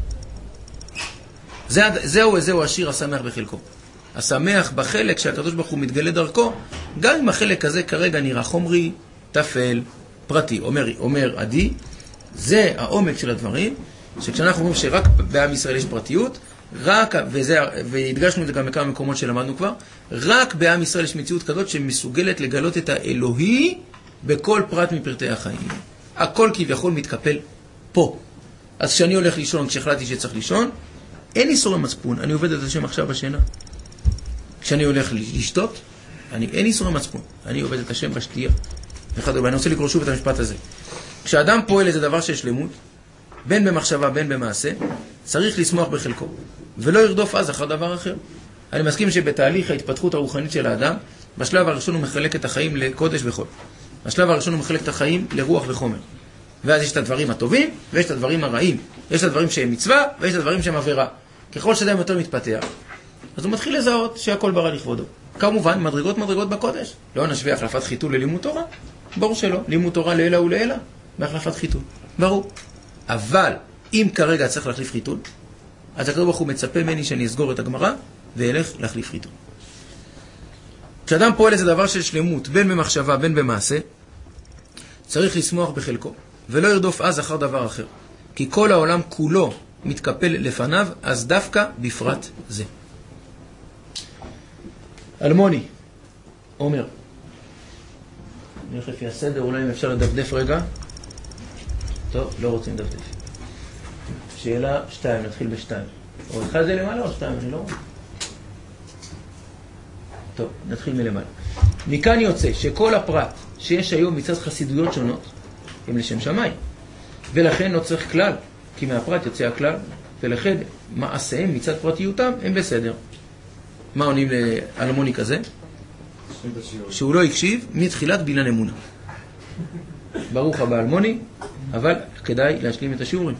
זהו השיר השמח בחלקו. השמח בחלק שהקדוש ברוך הוא מתגלה דרכו, גם אם החלק הזה כרגע נראה חומרי, תפל, פרטי. אומר עדי, זה העומק של הדברים, שכשאנחנו אומרים שרק בעם ישראל יש פרטיות, והדגשנו את זה גם בכמה מקומות שלמדנו כבר, רק בעם ישראל יש מציאות כזאת שמסוגלת לגלות את האלוהי בכל פרט מפרטי החיים. הכל כביכול מתקפל פה. אז כשאני הולך לישון, כשהחלטתי שצריך לישון, אין לי סורי מצפון, אני עובד את השם עכשיו בשינה. כשאני הולך לשתות, אין לי סורי מצפון, אני עובד את השם בשתייה. ואני רוצה לקרוא שוב את המשפט הזה. כשאדם פועל איזה דבר של שלמות, בין במחשבה, בין במעשה, צריך לשמוח בחלקו, ולא ירדוף אז אחר דבר אחר. אני מסכים שבתהליך ההתפתחות הרוחנית של האדם, בשלב הראשון הוא מחלק את החיים לקודש וחול. בשלב הראשון הוא מחלק את החיים לרוח וחומר. ואז יש את הדברים הטובים, ויש את הדברים הרעים. יש את הדברים שהם מצווה, ויש את הדברים שהם עבירה. ככל שאדם יותר מתפתח, אז הוא מתחיל לזהות שהכל ברא לכבודו. כמובן, מדרגות בקודש. לא נשווה החלפת חיתול ללימוד תורה. ברור שלא. לימוד תורה לעילה ולעילה, בהחלפת חיתול. ברור. אבל, אם כרגע צריך להחליף חיתול, אז הקדוש ברוך הוא מצפה ממני שאני אסגור את הגמרא, ואלך להחליף חיתול. כשאדם פועל איזה דבר של שלמות, בין במחשבה, בין במעשה, צריך לשמוח בחלקו, ולא ירדוף אז אחר דבר אחר. כי כל העולם כולו מתקפל לפניו, אז דווקא בפרט זה. אלמוני, אומר, נלך לפי הסדר, אולי אם אפשר לדפדף רגע. טוב, לא רוצים לדפדף. שאלה 2, נתחיל ב2. או 1 זה למעלה או 2, אני לא רואה. טוב, נתחיל מלמעלה. מכאן יוצא שכל הפרט שיש היום מצד חסידויות שונות, הם לשם שמיים. ולכן לא צריך כלל, כי מהפרט יוצא הכלל, ולכן מעשיהם מצד פרטיותם הם בסדר. מה עונים לאלמוני כזה? שהוא לא הקשיב מתחילת בניין אמונה. ברוך הבא אלמוני, אבל כדאי להשלים את השיעורים.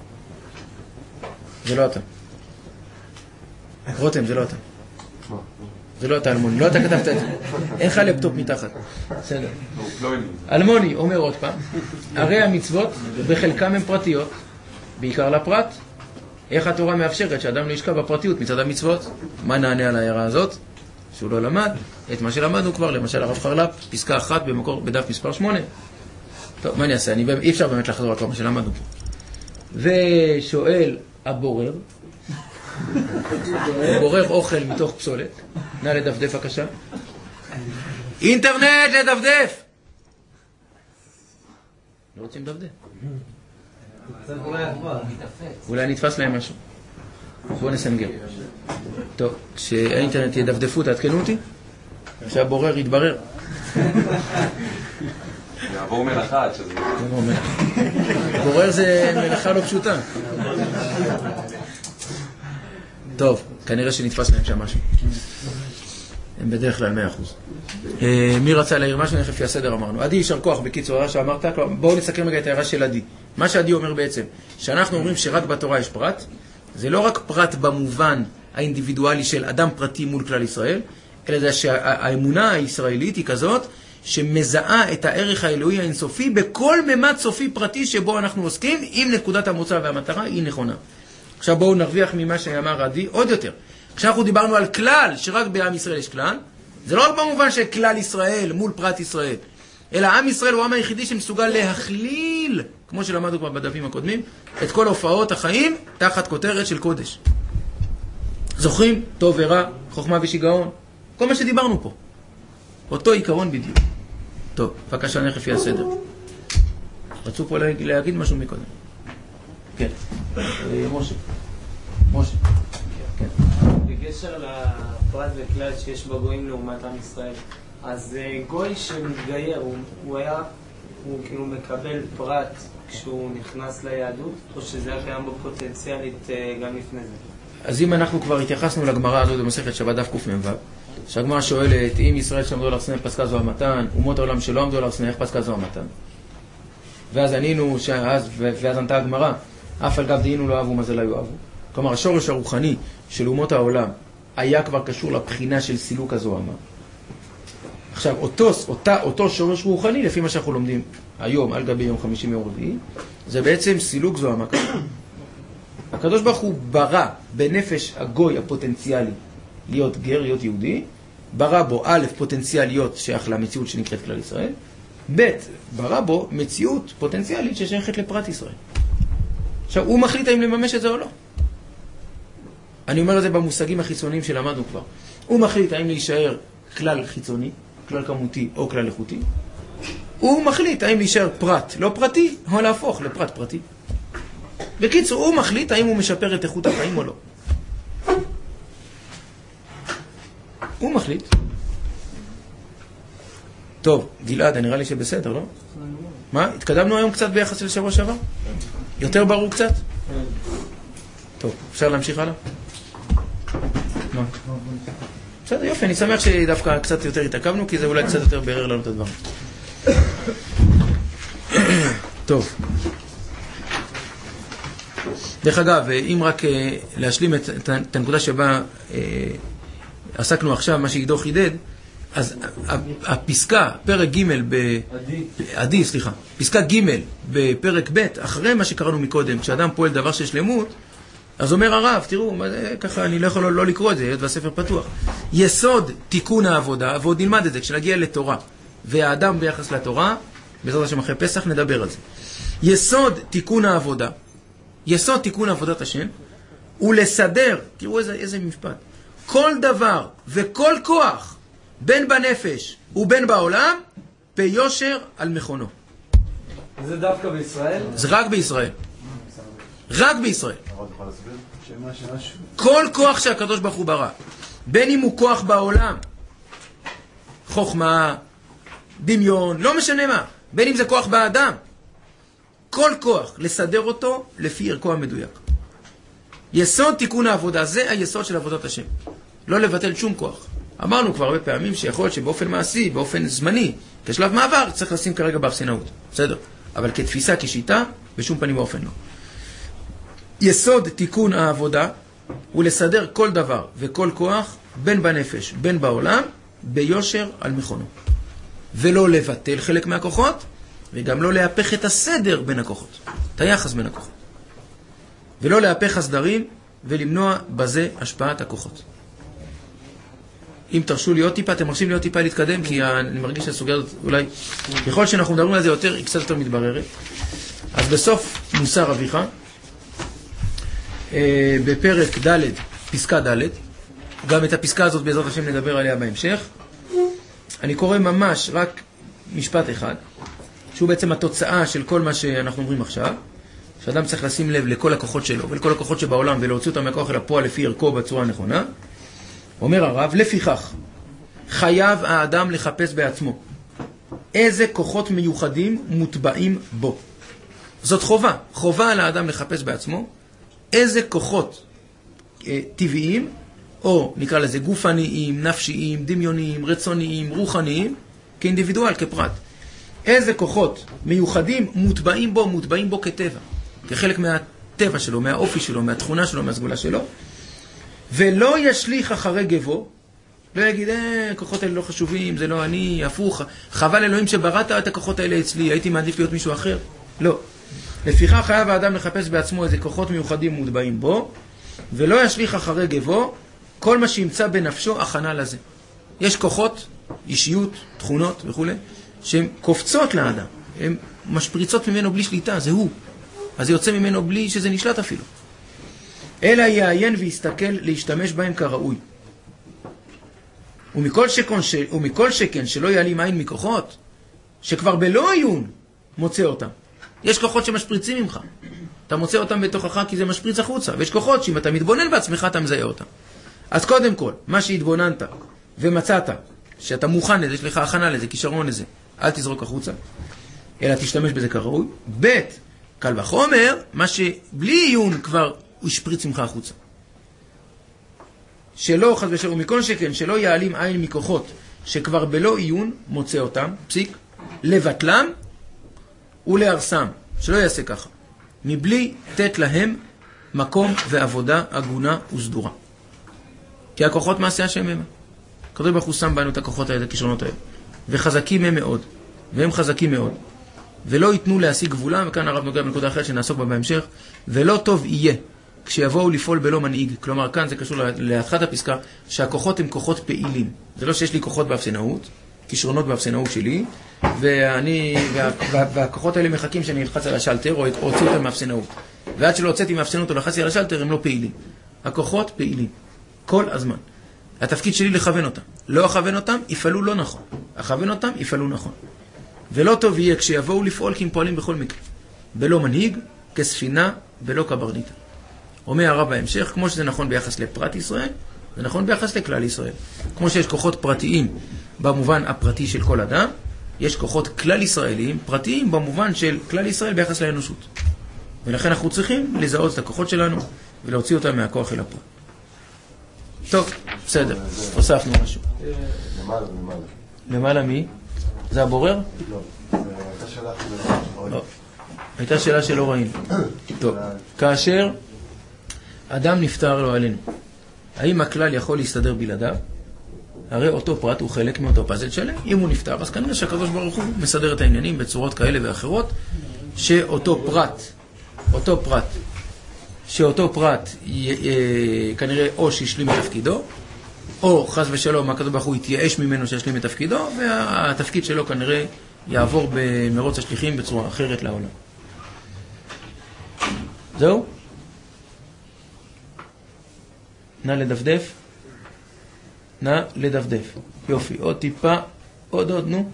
זה לא אתה. רותם, זה לא אתה. זה לא אתה אלמוני, לא אתה כתבת את זה. אין לך לפטופ מתחת. בסדר. אלמוני אומר עוד פעם, הרי המצוות בחלקם הן פרטיות, בעיקר לפרט. איך התורה מאפשרת שאדם לא ישקע בפרטיות מצד המצוות? מה נענה על ההערה הזאת? שהוא לא למד את מה שלמדנו כבר, למשל הרב חרל"פ, פסקה 1 בדף מספר 8. טוב, מה אני אעשה? אי אפשר באמת לחזור על כל מה שלמדנו פה. ושואל הבורר, הוא בורר אוכל מתוך פסולת. נא לדפדף בבקשה. אינטרנט לדפדף! לא רוצים לדפדף. אולי נתפס להם משהו. בואו נסנגר. טוב, כשהאינטרנט ידפדפו, תעדכנו אותי. כשהבורר יתברר. יעבור מלאכה עד שזה... בורר זה מלאכה לא פשוטה. טוב, כנראה שנתפס להם שם משהו. הם בדרך כלל 100%. מי רצה להעיר משהו? נחפי הסדר אמרנו. עדי, יישר כוח בקיצור, שאמרת, בואו נסכם רגע את ההערה של עדי. מה שעדי אומר בעצם, שאנחנו אומרים שרק בתורה יש פרט, זה לא רק פרט במובן האינדיבידואלי של אדם פרטי מול כלל ישראל, אלא זה שהאמונה הישראלית היא כזאת, שמזהה את הערך האלוהי האינסופי בכל ממד סופי פרטי שבו אנחנו עוסקים, אם נקודת המוצא והמטרה היא נכונה. עכשיו בואו נרוויח ממה שאמר עדי עוד יותר. כשאנחנו דיברנו על כלל, שרק בעם ישראל יש כלל, זה לא רק במובן של כלל ישראל מול פרט ישראל, אלא עם ישראל הוא העם היחידי שמסוגל להכליל, כמו שלמדנו כבר בדפים הקודמים, את כל הופעות החיים תחת כותרת של קודש. זוכרים? טוב ורע, חוכמה ושיגעון, כל מה שדיברנו פה. אותו עיקרון בדיוק. טוב, בבקשה נלך לפי הסדר. רצו פה להגיד משהו מקודם. כן. משה. כן. בקשר לפרט וכלל שיש בגויים לעומת עם ישראל, אז גוי שמתגייר, הוא כאילו מקבל פרט כשהוא נכנס ליהדות, או שזה היה קיים בפוטנציאלית גם לפני זה? אז אם אנחנו כבר התייחסנו לגמרא הזאת במסכת שבת דף קמ"ו, שהגמרא שואלת, אם ישראל שעמדו על הר סיני פסקה זו המתן, אומות העולם שלא עמדו על הר סיני, איך פסקה זו המתן? ואז ענינו, ואז ענתה הגמרא, אף על גב דהינו לא אהבו מה זה לא יאהבו. כלומר, השורש הרוחני של אומות העולם היה כבר קשור לבחינה של סילוק הזוהמה. עכשיו, אותו שורש רוחני, לפי מה שאנחנו לומדים היום, על גבי יום חמישי מיום רביעי, זה בעצם סילוק זוהמה. הקדוש ברוך הוא ברא בנפש הגוי הפוטנציאלי להיות גר, להיות יהודי, ברא בו א', פוטנציאל להיות שייך למציאות שנקראת כלל ישראל, ב', ברא בו מציאות פוטנציאלית ששייכת לפרט ישראל. עכשיו, הוא מחליט האם לממש את זה או לא. אני אומר את זה במושגים החיצוניים שלמדנו כבר. הוא מחליט האם להישאר כלל חיצוני, כלל כמותי או כלל איכותי. הוא מחליט האם להישאר פרט לא פרטי או להפוך לפרט פרטי. בקיצור, הוא מחליט האם הוא משפר את איכות החיים או לא. הוא מחליט. טוב, גלעד, נראה לי שבסדר, לא? מה? התקדמנו היום קצת ביחס של שבוע שעבר? יותר ברור קצת? טוב, אפשר להמשיך הלאה? מה? בסדר, יופי, אני שמח שדווקא קצת יותר התעכבנו, כי זה אולי קצת יותר בערר לנו את הדבר. טוב. דרך אגב, אם רק להשלים את הנקודה שבה עסקנו עכשיו, מה שעידו חידד, אז הפסקה, פרק ג' עדי, סליחה, פסקה ג' בפרק ב', אחרי מה שקראנו מקודם, כשאדם פועל דבר של שלמות, אז אומר הרב, תראו, ככה אני לא יכול לא לקרוא את זה, היות והספר פתוח. יסוד תיקון העבודה, ועוד נלמד את זה, כשנגיע לתורה, והאדם ביחס לתורה, בעזרת השם אחרי פסח נדבר על זה. יסוד תיקון העבודה, יסוד תיקון עבודת השם, הוא לסדר, תראו איזה משפט, כל דבר וכל כוח, בין בנפש ובין בעולם, ביושר על מכונו. זה דווקא בישראל? זה רק בישראל. רק בישראל. כל כוח שהקדוש ברוך הוא ברא, בין אם הוא כוח בעולם, חוכמה, דמיון, לא משנה מה, בין אם זה כוח באדם, כל כוח, לסדר אותו לפי ערכו המדויק. יסוד תיקון העבודה, זה היסוד של עבודת השם. לא לבטל שום כוח. אמרנו כבר הרבה פעמים שיכול להיות שבאופן מעשי, באופן זמני, כשלב מעבר צריך לשים כרגע באפסנאות, בסדר? אבל כתפיסה, כשיטה, בשום פנים ואופן לא. יסוד תיקון העבודה הוא לסדר כל דבר וכל כוח, בין בנפש, בין בעולם, ביושר על מכונו. ולא לבטל חלק מהכוחות, וגם לא להפך את הסדר בין הכוחות, את היחס בין הכוחות. ולא להפך הסדרים ולמנוע בזה השפעת הכוחות. אם תרשו לי עוד טיפה, אתם מרשים לי עוד טיפה להתקדם, כי אני מרגיש שהסוגיה הזאת אולי, ככל שאנחנו מדברים על זה יותר, היא קצת יותר מתבררת. אז בסוף מוסר אביך, בפרק ד', פסקה ד', גם את הפסקה הזאת בעזרת השם נדבר עליה בהמשך. אני קורא ממש רק משפט אחד, שהוא בעצם התוצאה של כל מה שאנחנו אומרים עכשיו, שאדם צריך לשים לב לכל הכוחות שלו ולכל הכוחות שבעולם ולהוציא אותם מהכוח אל הפועל לפי ערכו בצורה הנכונה. אומר הרב, לפיכך חייב האדם לחפש בעצמו איזה כוחות מיוחדים מוטבעים בו. זאת חובה על האדם לחפש בעצמו איזה כוחות טבעיים, או נקרא לזה גופניים, נפשיים, דמיוניים, רצוניים, רוחניים, כאינדיבידואל, כפרט. איזה כוחות מיוחדים מוטבעים בו כטבע, כחלק מהטבע שלו, מהאופי שלו, מהתכונה שלו, מהסגולה שלו, ולא ישליך אחרי גבו, לא יגיד, הכוחות האלה לא חשובים, זה לא אני, הפוך, חבל אלוהים שבראת את הכוחות האלה אצלי, הייתי מעדיף להיות מישהו אחר. לא. לפיכך חייב האדם לחפש בעצמו איזה כוחות מיוחדים מוטבעים בו, ולא ישליך אחרי גבו, כל מה שימצא בנפשו הכנה לזה. יש כוחות, אישיות, תכונות וכו', שהן קופצות לאדם, הן משפריצות ממנו בלי שליטה, זה הוא. אז זה יוצא ממנו בלי שזה נשלט אפילו. אלא יעיין ויסתכל להשתמש בהם כראוי. ומכל שכן שלא יעלים עין מכוחות, שכבר בלא עיון מוצא אותם. יש כוחות שמשפריצים ממך. אתה מוצא אותם בתוכך כי זה משפריץ החוצה. ויש כוחות שאם אתה מתבונן בעצמך אתה מזהה אותם. אז קודם כל, מה שהתבוננת ומצאת, שאתה מוכן לזה, יש לך הכנה לזה, כישרון לזה, אל תזרוק החוצה, אלא תשתמש בזה כראוי. ב' קל וחומר, מה שבלי עיון כבר הוא ישפריץ ממך החוצה. שלא חס ושלום, ומכל שכן, שלא יעלים עין מכוחות, שכבר בלא עיון מוצא אותם, פסיק, לבטלם ולהרסם, שלא יעשה ככה, מבלי תת להם מקום ועבודה הגונה וסדורה. כי הכוחות מעשה השם הם. הקדוש ברוך הוא שם בנו את הכוחות האלה, את הכישרונות האלה. וחזקים הם מאוד, והם חזקים מאוד. ולא ייתנו להשיג גבולם, וכאן הרב נוגע בנקודה אחרת שנעסוק בה בהמשך, ולא טוב יהיה כשיבואו לפעול בלא מנהיג. כלומר, כאן זה קשור להתחלת הפסקה, שהכוחות הם כוחות פעילים. זה לא שיש לי כוחות באפסנאות, כישרונות באפסנאות שלי, והכוחות האלה מחכים שאני אלחץ על השלטר, או הוציא אותם מאפסנאות. ועד שלא הוצאתי מאפסנאות או לחצתי על השלטר, הם לא פעילים. הכוחות פעילים. כל הזמן. התפקיד שלי לכוון אותם. לא אכוון אותם, יפעלו לא נכון. אכוון אותם, יפעלו נכון. ולא טוב יהיה כשיבואו לפעול כי הם פועלים בכל מקרה. בלא מנהיג, כספינה, בלא קברניטה. אומר הרב בהמשך, כמו שזה נכון ביחס לפרט ישראל, זה נכון ביחס לכלל ישראל. כמו שיש כוחות פרטיים במובן הפרטי של כל אדם, יש כוחות כלל ישראליים, פרטיים במובן של כלל ישראל ביחס לאנושות. ולכן אנחנו צריכים לזהות את הכוחות שלנו ולהוציא אותם מהכוח אל הפרט. טוב, בסדר, הוספנו משהו. למעלה מי? זה הבורר? לא, הייתה שאלה אחרת. הייתה שאלה שלא ראינו. טוב, כאשר אדם נפטר לו עלינו, האם הכלל יכול להסתדר בלעדיו? הרי אותו פרט הוא חלק מאותו פאזל שלם. אם הוא נפטר, אז כנראה שהקדוש ברוך הוא מסדר את העניינים בצורות כאלה ואחרות, שאותו פרט כנראה או שישלים את תפקידו, או חס ושלום הקדוש ברוך הוא יתייאש ממנו שישלים את תפקידו, והתפקיד שלו כנראה יעבור במרוץ השליחים בצורה אחרת לעולם. זהו? נא לדפדף. יופי, עוד טיפה, עוד, נו.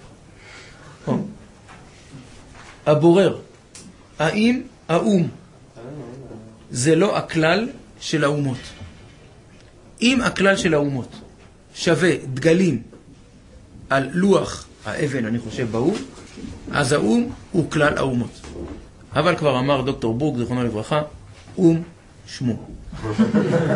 הבורר, האם האום זה לא הכלל של האומות? אם הכלל של האומות שווה דגלים על לוח האבן, אני חושב, באום, אז האום הוא כלל האומות. אבל כבר אמר דוקטור בורג, זכרונו לברכה, אום שמו.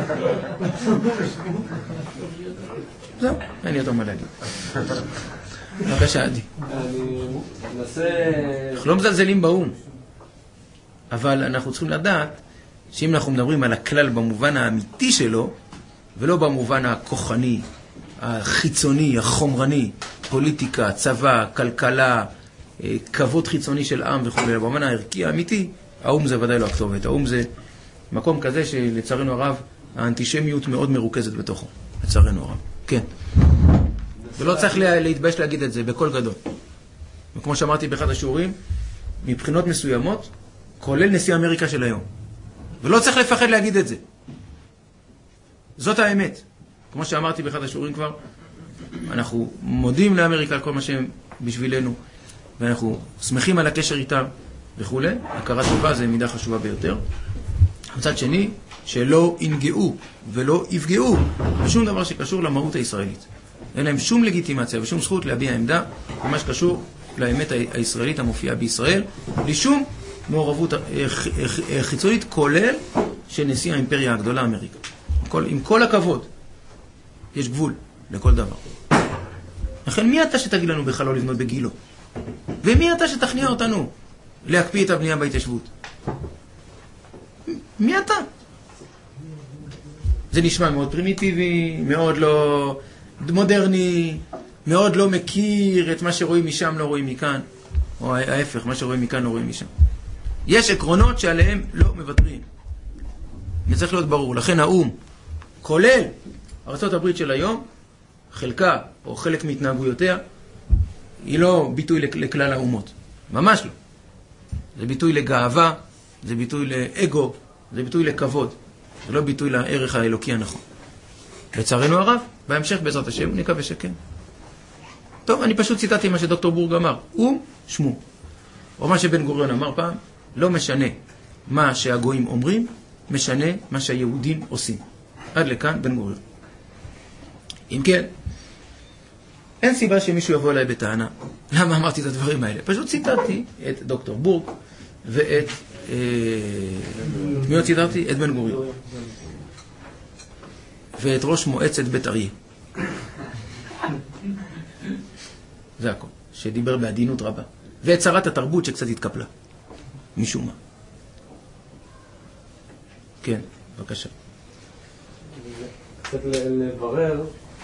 זהו, אין לי יותר מה להגיד. בבקשה, עדי. אני מנסה... אנחנו לא מזלזלים באום, אבל אנחנו צריכים לדעת שאם אנחנו מדברים על הכלל במובן האמיתי שלו, ולא במובן הכוחני, החיצוני, החומרני, פוליטיקה, צבא, כלכלה, כבוד חיצוני של עם וכו', במובן הערכי האמיתי, האום זה ודאי לא הכתובת. האום זה מקום כזה שלצערנו הרב, האנטישמיות מאוד מרוכזת בתוכו. לצערנו הרב. כן. ולא צריך להתבייש להגיד את זה בכל גדול. וכמו שאמרתי באחד השיעורים, מבחינות מסוימות, כולל נשיא אמריקה של היום. ולא צריך לפחד להגיד את זה. זאת האמת. כמו שאמרתי באחד השיעורים כבר, אנחנו מודים לאמריקה על כל מה שהם בשבילנו, ואנחנו שמחים על הקשר איתם וכו'. הכרת טובה זה מידה חשובה ביותר. מצד שני, שלא ינגעו ולא יפגעו בשום דבר שקשור למהות הישראלית. אין להם שום לגיטימציה ושום זכות להביע עמדה במה שקשור לאמת הישראלית המופיעה בישראל, בלי שום מעורבות חיצונית, כולל של נשיא האימפריה הגדולה אמריקה. עם כל הכבוד, יש גבול לכל דבר. לכן מי אתה שתגיד לנו בכלל לא לבנות בגילו? ומי אתה שתכניע אותנו להקפיא את הבנייה בהתיישבות? מי אתה? זה נשמע מאוד פרימיטיבי, מאוד לא מודרני, מאוד לא מכיר את מה שרואים משם לא רואים מכאן, או ההפך, מה שרואים מכאן לא רואים משם. יש עקרונות שעליהם לא מוותרים. זה צריך להיות ברור. לכן האום, כולל ארצות הברית של היום, חלקה או חלק מהתנהגויותיה, היא לא ביטוי לכלל האומות. ממש לא. זה ביטוי לגאווה, זה ביטוי לאגו, זה ביטוי לכבוד. זה לא ביטוי לערך האלוקי הנכון. לצערנו הרב, בהמשך בעזרת השם, נקווה שכן. טוב, אני פשוט ציטטתי מה שדוקטור בורג אמר. אום שמו. או מה שבן גוריון אמר פעם, לא משנה מה שהגויים אומרים, משנה מה שהיהודים עושים. עד לכאן בן גוריון. אם כן, אין סיבה שמישהו יבוא אליי בטענה. למה אמרתי את הדברים האלה? פשוט ציטטתי את דוקטור בורג ואת... מי עוד ציטטתי? את בן גוריון. ואת ראש מועצת בית אריה. זה הכל. שדיבר בעדינות רבה. ואת שרת התרבות שקצת התקפלה. משום מה. כן, בבקשה. קצת לברר,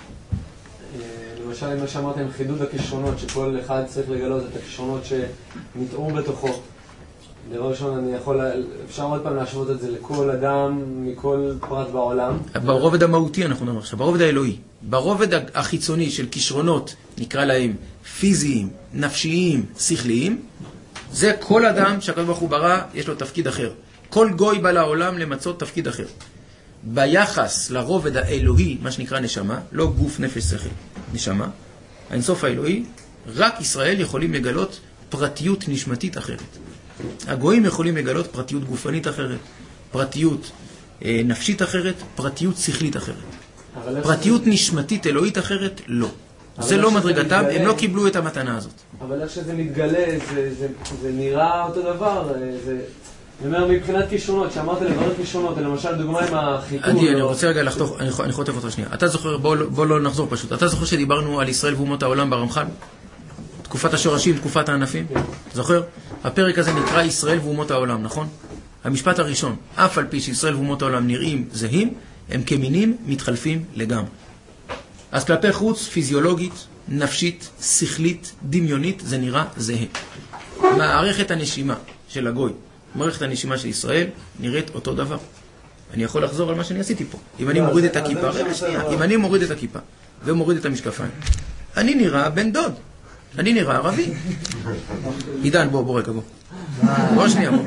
למשל מה שאמרתם, חידוד הכישרונות, שכל אחד צריך לגלות את הכישרונות שנטעו בתוכו. דבר ראשון, אפשר עוד פעם להשוות את זה לכל אדם, מכל פרט בעולם. ברובד המהותי אנחנו נאמר עכשיו, ברובד האלוהי. ברובד החיצוני של כישרונות, נקרא להם פיזיים, נפשיים, שכליים, זה כל אדם שהקדוש ברוך הוא ברא, יש לו תפקיד אחר. כל גוי בא לעולם למצות תפקיד אחר. ביחס לרובד האלוהי, מה שנקרא נשמה, לא גוף, נפש, שכל, נשמה, האינסוף האלוהי, רק ישראל יכולים לגלות פרטיות נשמתית אחרת. הגויים יכולים לגלות פרטיות גופנית אחרת, פרטיות נפשית אחרת, פרטיות שכלית אחרת. פרטיות נשמתית אלוהית אחרת, לא. זה לא מדרגתם, הם לא קיבלו את המתנה הזאת. אבל איך שזה מתגלה, זה נראה אותו דבר. אני אומר, מבחינת כישרונות, שאמרת לברר כישרונות, למשל דוגמה עם החיתול... אני רוצה רגע לחתוך, אני חוטף אותך שנייה. אתה זוכר, בוא לא נחזור פשוט. אתה זוכר שדיברנו על ישראל ואומות העולם ברמח"ל? תקופת השורשים, תקופת הענפים? זוכר? הפרק הזה נקרא ישראל ואומות העולם, נכון? המשפט הראשון, אף על פי שישראל ואומות העולם נראים זהים, הם כמינים מתחלפים לגמרי. אז כלפי חוץ, פיזיולוגית, נפשית, שכלית, דמיונית, זה נראה זהה. מערכת הנשימה של הגוי, מערכת הנשימה של ישראל, נראית אותו דבר. אני יכול לחזור על מה שאני עשיתי פה. אם אני מוריד את הכיפה, אם אני מוריד את הכיפה ומוריד את המשקפיים, אני נראה בן דוד. אני נראה ערבי. עידן, בוא רגע, בוא. בוא שנייה, בוא.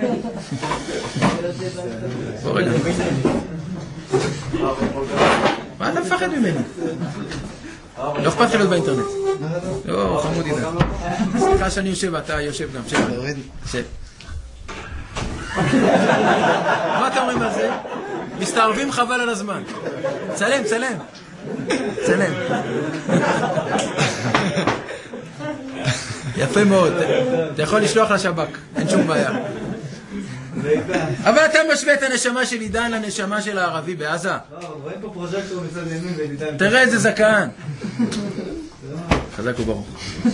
בוא רגע. מה אתה מפחד ממני? לא אכפת להיות באינטרנט. לא, חמוד עידן. סליחה שאני יושב, אתה יושב גם. שב. מה אתם אומרים על זה? מסתערבים חבל על הזמן. צלם. יפה מאוד. אתה יכול לשלוח לשב"כ, אין שום בעיה. אבל אתה משווה את הנשמה של עידן לנשמה של הערבי בעזה. רואים פה פרוז'קטור מצד ימין ועידן. תראה איזה זקן. חזק וברוך.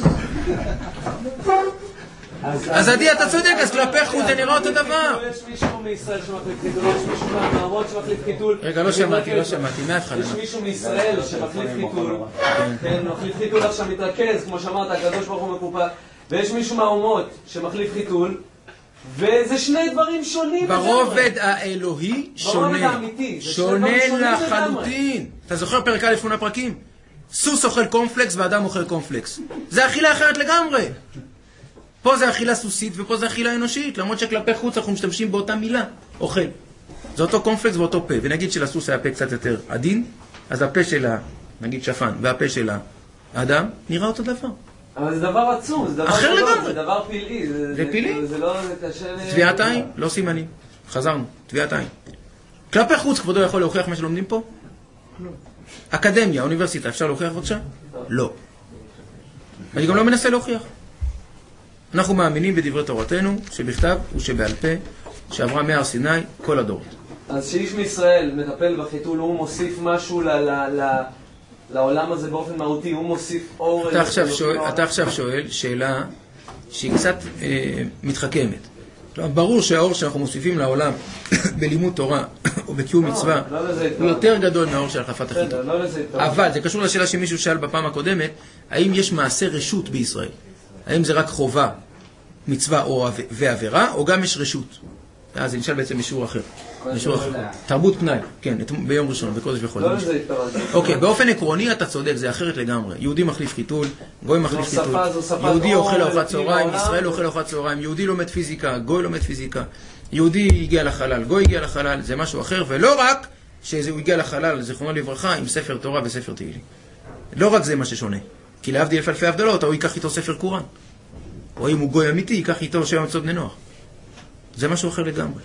אז עדי, אתה צודק, אז כלפי חוץ זה נראה אותו דבר. יש מישהו מישראל שמחליף חיתול, יש מישהו מהמערות שמחליף חיתול. רגע, לא שמעתי, מההתחלה. יש מישהו מישראל שמחליף חיתול. כן, מחליף חיתול עכשיו מתרכז, כמו שאמרת, הקדוש ברוך הוא מקופל. ויש מישהו מהאומות שמחליף חיתול. וזה שני דברים שונים. ברובד האלוהי שונה. ברובד האמיתי. שונה לחלוטין. אתה זוכר פרק א' 8 פרקים? סוס אוכל קומפלקס ואדם אוכל קומפלקס. זה אכילה אחרת לגמרי. פה זה אכילה סוסית ופה זה אכילה אנושית, למרות שכלפי חוץ אנחנו משתמשים באותה מילה, אוכל. זה אותו קומפלקס ואותו פה, ונגיד שלסוס היה פה קצת יותר עדין, אז הפה שלה, נגיד שפן, והפה שלה, האדם, נראה אותו דבר. אבל זה דבר עצום, זה דבר אחר לגמרי. זה דבר פלאי. זה פלאי? זה לא, זה קשה... טביעת עין, לא סימנים. חזרנו, טביעת עין. כלפי חוץ, כבודו יכול להוכיח מה שלומדים פה? אקדמיה, אוניברסיטה, אפשר להוכיח עוד שם? לא. אני גם לא מנסה להוכיח. אנחנו מאמינים בדברי תורתנו, שבכתב ושבעל פה, שעברה מהר סיני כל הדורות. אז שאיש מישראל מטפל בחיתול, הוא מוסיף משהו לעולם הזה באופן מהותי, הוא מוסיף אור... אתה עכשיו שואל שאלה שהיא קצת מתחכמת. ברור שהאור שאנחנו מוסיפים לעולם בלימוד תורה או בקיום מצווה הוא יותר גדול מהאור של החלפת החיתול. אבל זה קשור לשאלה שמישהו שאל בפעם הקודמת, האם יש מעשה רשות בישראל? האם זה רק חובה, מצווה ועבירה, או גם יש רשות? אז זה נשאל בעצם בשיעור אחר. תרבות פנאי, כן, ביום ראשון, בקודש וחול. אוקיי, באופן עקרוני אתה צודק, זה אחרת לגמרי. יהודי מחליף חיתול, גוי מחליף חיתול. יהודי אוכל ארוחת צהריים, ישראל אוכל ארוחת צהריים, יהודי לומד פיזיקה, גוי לומד פיזיקה. יהודי הגיע לחלל, גוי הגיע לחלל, זה משהו אחר, ולא רק שהוא הגיע לחלל, זיכרונו לברכה, עם ספר תורה וספר תהילים. לא רק זה מה ששונה. כי להבדיל אלפי הבדלות, הוא ייקח איתו ספר קוראן. או אם הוא גוי אמיתי, ייקח איתו 7 מצוות בני נוח. זה משהו אחר לגמרי.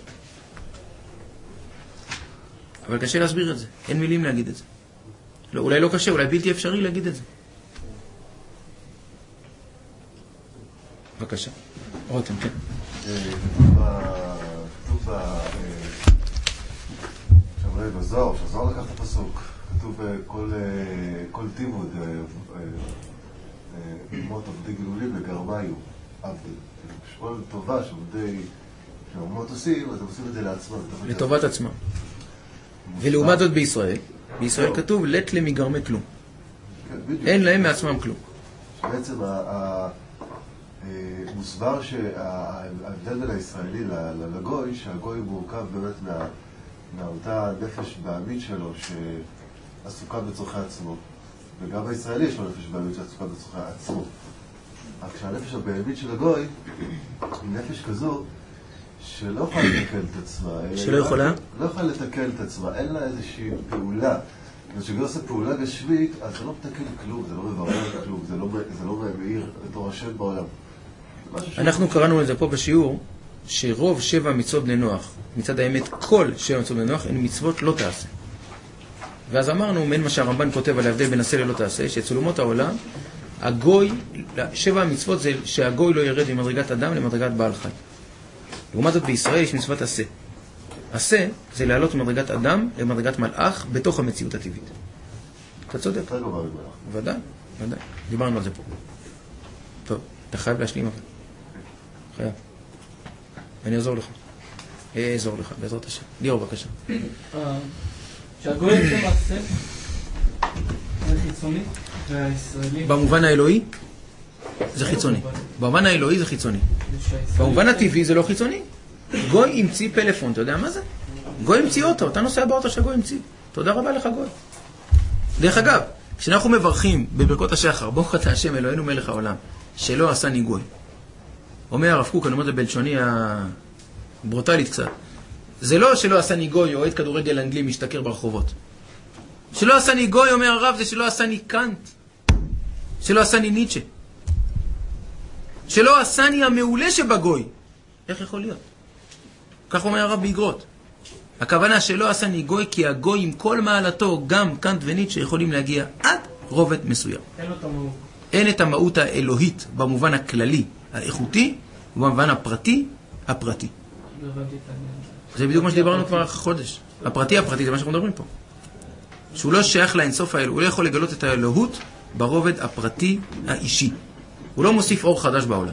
אבל קשה להסביר את זה. אין מילים להגיד את זה. לא, אולי לא קשה, אולי בלתי אפשרי להגיד את זה. בבקשה. רותם, כן. כתוב שברי בזוהר, שהזוהר לקח את הפסוק. כתוב כל תימוד אמות עבדי גלולים לגרמיו עבדי. כל טובה שהאומות עושים, אז הם עושים את זה לעצמם. לטובת עצמם. ולעומת זאת בישראל כתוב לט למגרמי כלום. אין להם מעצמם כלום. בעצם מוסבר שההבדל בין הישראלי לגוי, שהגוי מורכב באמת מאותה נפש בעמית שלו שעסוקה בצורכי עצמו. וגם הישראלי יש לו נפש בעמית שעסוקה בצורכי עצמו. רק שהנפש הבעמית של הגוי היא נפש כזו שלא יכולה לתקן את עצמה. שלא יכולה? לא יכולה לתקן את עצמה, אין לה איזושהי פעולה. כשגוי עושה פעולה גשמית, אז זה לא מתקן כלום, זה לא מברר כלום, זה לא מאיר את אור השם בעולם. אנחנו קראנו לזה פה בשיעור, שרוב 7 מצוות בני נוח, מצד האמת כל 7 מצוות בני נוח, הן מצוות לא תעשה. ואז אמרנו, מן מה שהרמב"ן כותב על ההבדל בין עשה ללא תעשה, שאצל אומות העולם, הגוי, 7 המצוות זה שהגוי לא ירד ממדרגת אדם למדרגת בעל חי. לעומת זאת בישראל יש מצוות עשה. עשה זה לעלות ממדרגת אדם למדרגת מלאך בתוך המציאות הטבעית. אתה צודק? ודאי, ודאי. דיברנו על זה פה. טוב, אתה חייב להשלים אבל. חייב. אני אעזור לך. אעזור לך, בעזרת השם. ליאור, בבקשה. שהגוי זה מעשה, זה חיצוני, והישראלי... במובן האלוהי זה חיצוני. במובן האלוהי זה חיצוני. במובן הטבעי זה לא חיצוני. גוי המציא פלאפון, אתה יודע מה זה? גוי המציא אותו, אתה נוסע באוטו שגוי המציא. תודה רבה לך גוי. דרך אגב, כשאנחנו מברכים בברכות השחר, ברוך אתה השם אלוהינו מלך העולם, שלא עשני גוי. אומר הרב קוק, אני אומר את זה בלשוני הברוטלית קצת. זה לא שלא עשני גוי, אוהד כדורגל אנגלי משתכר ברחובות. שלא עשני גוי, אומר הרב, זה שלא עשני קאנט. שלא עשני ניטשה. שלא עשני המעולה שבגוי. איך יכול להיות? כך אומר הרב באגרות. הכוונה שלא עשני גוי, כי הגוי עם כל מעלתו, גם קאנט וניטשה, יכולים להגיע עד רובד מסוים. אין את המהות האלוהית במובן הכללי, האיכותי, ובמובן הפרטי. זה בדיוק מה שדיברנו כבר חודש. הפרטי זה מה שאנחנו מדברים פה. שהוא לא שייך לאינסוף האלוהות, הוא לא יכול לגלות את האלוהות ברובד הפרטי האישי. הוא לא מוסיף אור חדש בעולם.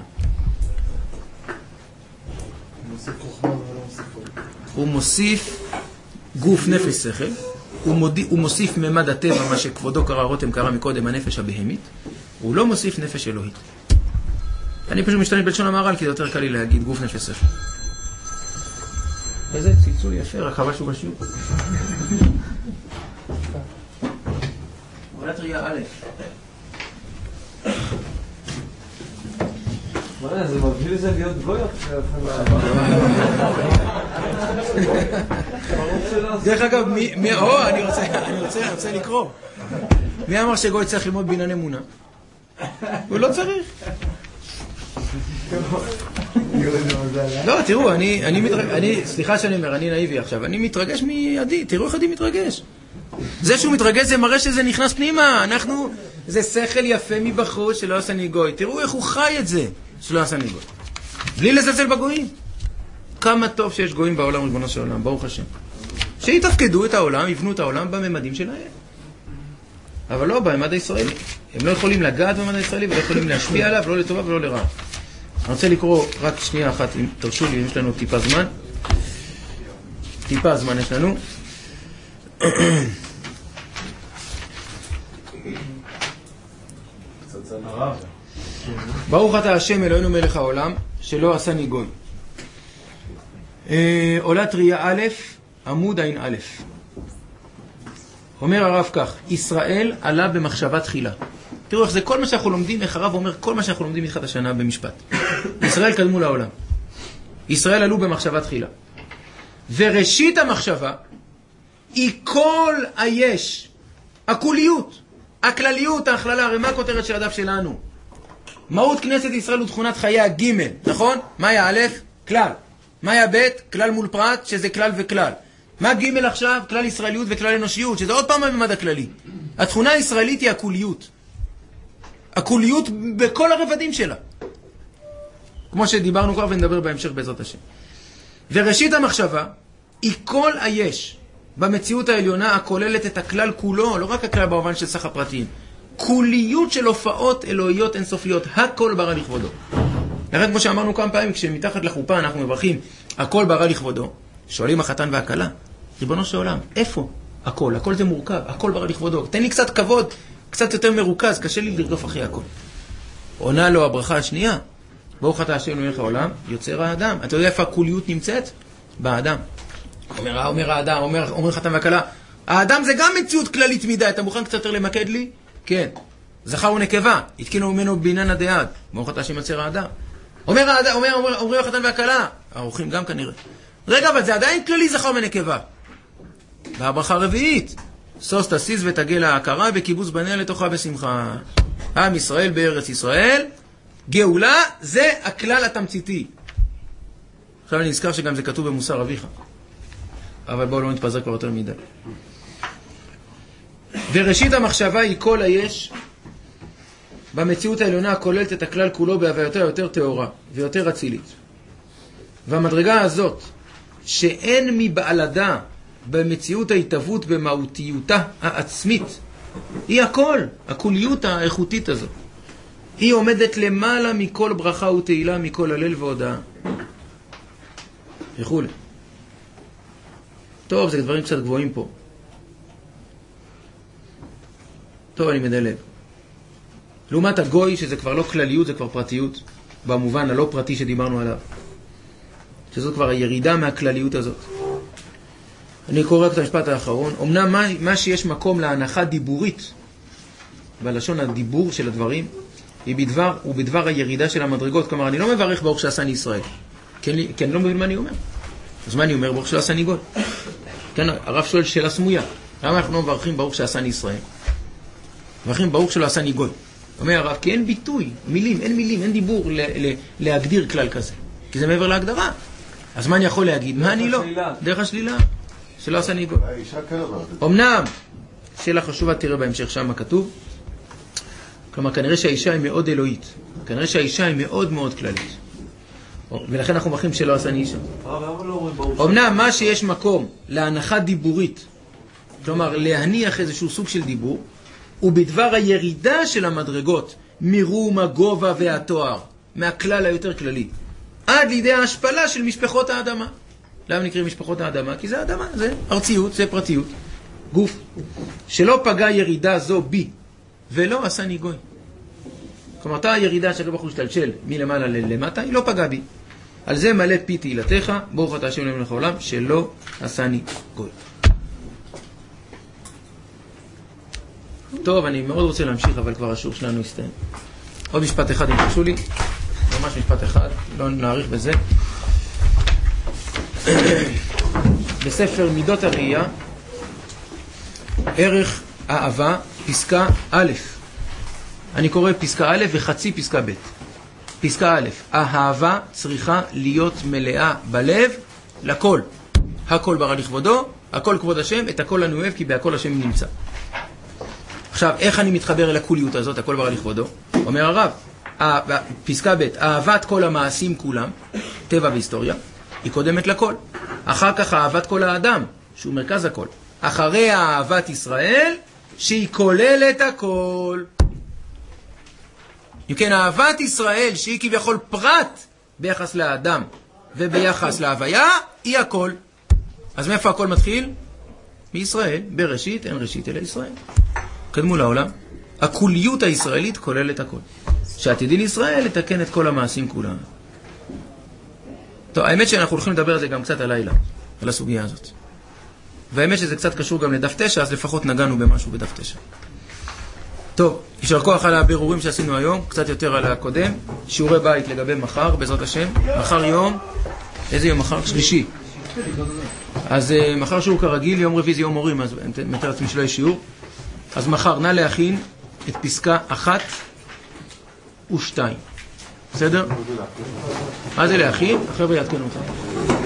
הוא מוסיף גוף, נפש, שכל. הוא מוסיף ממד הטבע, מה שכבודו קרא, רותם קרא מקודם, הנפש הבהמית. הוא לא מוסיף נפש אלוהית. אני פשוט משתמש בלשון המהר"ל, כי זה יותר קל לי להגיד גוף, נפש, שכל. איזה צלצול יפה, רק חבל שהוא בשיעור. עולת ראייה א'. זה מביא לזה להיות גויות. דרך אגב, אני רוצה לקרוא. מי אמר שגוי צריך ללמוד בינן אמונה? הוא לא צריך. לא, תראו, סליחה שאני אומר, אני נאיבי עכשיו, אני מתרגש מידי, תראו איך עדי מתרגש. זה שהוא מתרגש זה מראה שזה נכנס פנימה, זה שכל יפה מבחוץ שלא עשה ניגוי, תראו איך הוא חי את זה שלא עשה ניגוי, בלי לזלזל בגויים. כמה טוב שיש גויים בעולם, ריבונו של עולם, ברוך השם, שיתפקדו את העולם, יבנו את העולם בממדים שלהם, אבל לא בממד הישראלי. הם לא יכולים לגעת בממד הישראלי ולא יכולים להשפיע עליו, לא לטובה ולא לרעה. אני רוצה לקרוא רק שנייה אחת, אם תרשו לי, יש לנו טיפה זמן. טיפה זמן יש לנו. ברוך אתה השם אלוהינו מלך העולם, שלא עשה ניגוי. עולת ראייה א', עמוד עין א'. אומר הרב כך, ישראל עלה במחשבה תחילה. תראו איך זה כל מה שאנחנו לומדים, איך הרב אומר כל מה שאנחנו לומדים מתחילת השנה במשפט. ישראל קדמו לעולם. ישראל עלו במחשבה תחילה. וראשית המחשבה היא כל היש, הכוליות, הכלליות, ההכללה. הרי מה הכותרת של הדף שלנו? מהות כנסת ישראל ותכונת חיי הג', נכון? מה היה א'? כלל. מה היה ב'? כלל מול פרט, שזה כלל וכלל. מה ג' עכשיו? כלל ישראליות וכלל אנושיות, שזה עוד פעם הממד הכללי. התכונה הישראלית היא הכוליות. הכוליות בכל הרבדים שלה. כמו שדיברנו כבר ונדבר בהמשך בעזרת השם. וראשית המחשבה היא כל היש במציאות העליונה הכוללת את הכלל כולו, לא רק הכלל במובן של סך הפרטים. כוליות של הופעות אלוהיות אינסופיות, הכל ברא לכבודו. לכן כמו שאמרנו כמה פעמים, כשמתחת לחופה אנחנו מברכים הכל ברא לכבודו, שואלים החתן והכלה, ריבונו של עולם, איפה? הכל, הכל זה מורכב, הכל ברא לכבודו, תן לי קצת כבוד, קצת יותר מרוכז, קשה לי לרדוף אחרי הכל. עונה לו הברכה השנייה, ברוך אתה השם מלך העולם, יוצר האדם. אתה יודע איפה הכוליות נמצאת? באדם. אומר חתן והכלה, האדם זה גם מציאות כללית מדי, אתה מוכן קצת יותר למקד לי? כן. זכר ונקבה, התקינו ממנו בינן הדעת, ברוך אתה השם יוצר האדם. אומר החתן והכלה, האורחים גם כנראה. רגע, אבל זה עדיין כללי זכר ונקבה. והברכה הרביעית, סוס תסיס ותגל ההכרה וקיבוץ בניה לתוכה בשמחה. עם ישראל בארץ ישראל, גאולה זה הכלל התמציתי. עכשיו אני נזכר שגם זה כתוב במוסר אביך. אבל בואו לא נתפזר כבר יותר מדי. וראשית המחשבה היא כל היש במציאות העליונה הכוללת את הכלל כולו בהווייתו יותר טהורה ויותר אצילית. והמדרגה הזאת שאין מבעלדה במציאות ההתהוות במהותיותה העצמית היא הכל, הכוליות האיכותית הזאת. היא עומדת למעלה מכל ברכה ותהילה, מכל הלל והודאה וכו'. טוב, זה דברים קצת גבוהים פה. טוב, אני מדלב. לעומת הגוי, שזה כבר לא כלליות, זה כבר פרטיות, במובן הלא פרטי שדיברנו עליו. שזאת כבר הירידה מהכלליות הזאת. אני קורא את המשפט האחרון. אמנם מה שיש מקום להנחה דיבורית, בלשון הדיבור של הדברים, הוא בדבר הירידה של המדרגות. כלומר, אני לא מברך ברוך שעשני ישראל. כי אני לא מבין מה אני אומר. אז מה אני אומר? ברוך שעשני גוי. כן, הרב שואל שאלה סמויה. למה אנחנו לא מברכים ברוך שעשני ישראל? מברכים ברוך שלא עשני גוי. אומר הרב, כי אין ביטוי, מילים, אין דיבור להגדיר כלל כזה. כי זה מעבר להגדרה. אז מה אני יכול להגיד? מה אני לא? דרך השלילה. שלא עשני גוי. אמנם, שאלה חשובה תראה בהמשך שם מה כתוב. כלומר, כנראה שהאישה היא מאוד אלוהית. כנראה שהאישה היא מאוד מאוד כללית. ולכן אנחנו מברכים שלא עשני אישה. אמנם מה שיש מקום להנחה דיבורית, כלומר להניח איזשהו סוג של דיבור, ובדבר הירידה של המדרגות, מרום הגובה והתואר, מהכלל היותר כללי, עד לידי ההשפלה של משפחות האדמה. למה נקראים משפחות האדמה? כי זה האדמה, זה ארציות, זה פרטיות, גוף. שלא פגע ירידה זו בי, ולא עשני גוי. כלומר, אותה הירידה שהקדוש ברוך הוא השתלשל מלמעלה למטה, היא לא פגעה בי. על זה מלא פי תהילתך, ברוך אתה השם אלוהינו מלך העולם, שלא עשני גוי. טוב, אני מאוד רוצה להמשיך, אבל כבר השיעור שלנו הסתיים. עוד משפט אחד, אם תרשו לי. ממש משפט אחד, לא נאריך בזה. בספר מידות הראייה, ערך האהבה, פסקה א'. אני קורא פסקה א' וחצי פסקה ב'. פסקה א', האהבה צריכה להיות מלאה בלב לכל. הכל ברא לכבודו, הכל כבוד השם, את הכל אני אוהב, כי בהכל השם נמצא. עכשיו, איך אני מתחבר אל הכוליות הזאת, הכל ברא לכבודו? אומר הרב, פסקה ב', אהבת כל המעשים כולם, טבע והיסטוריה, היא קודמת לכל. אחר כך אהבת כל האדם, שהוא מרכז הכל. אחרי אהבת ישראל, שהיא כוללת הכל. כן, אהבת ישראל, שהיא כביכול פרט ביחס לאדם וביחס להוויה, היא הכל. אז מאיפה הכל מתחיל? מישראל. בראשית, אין ראשית אלא ישראל. קדמו לעולם. הכוליות הישראלית כוללת הכל. שעתידין ישראל לתקן את כל המעשים כולם. טוב, האמת שאנחנו הולכים לדבר על זה גם קצת הלילה, על הסוגיה הזאת. והאמת שזה קצת קשור גם לדף 9, אז לפחות נגענו במשהו בדף 9. טוב, יישר כוח על הבירורים שעשינו היום, קצת יותר על הקודם. שיעורי בית לגבי מחר, בעזרת השם. מחר יום, איזה יום מחר? שלישי. אז מחר שיעור כרגיל, יום רביעי זה יום מורים, אז מתאר לעצמי שלא יש שיעור. אז מחר נא להכין את פסקה 1 ו2. בסדר? מה זה להכין? החבר'ה יעדכנו אותם.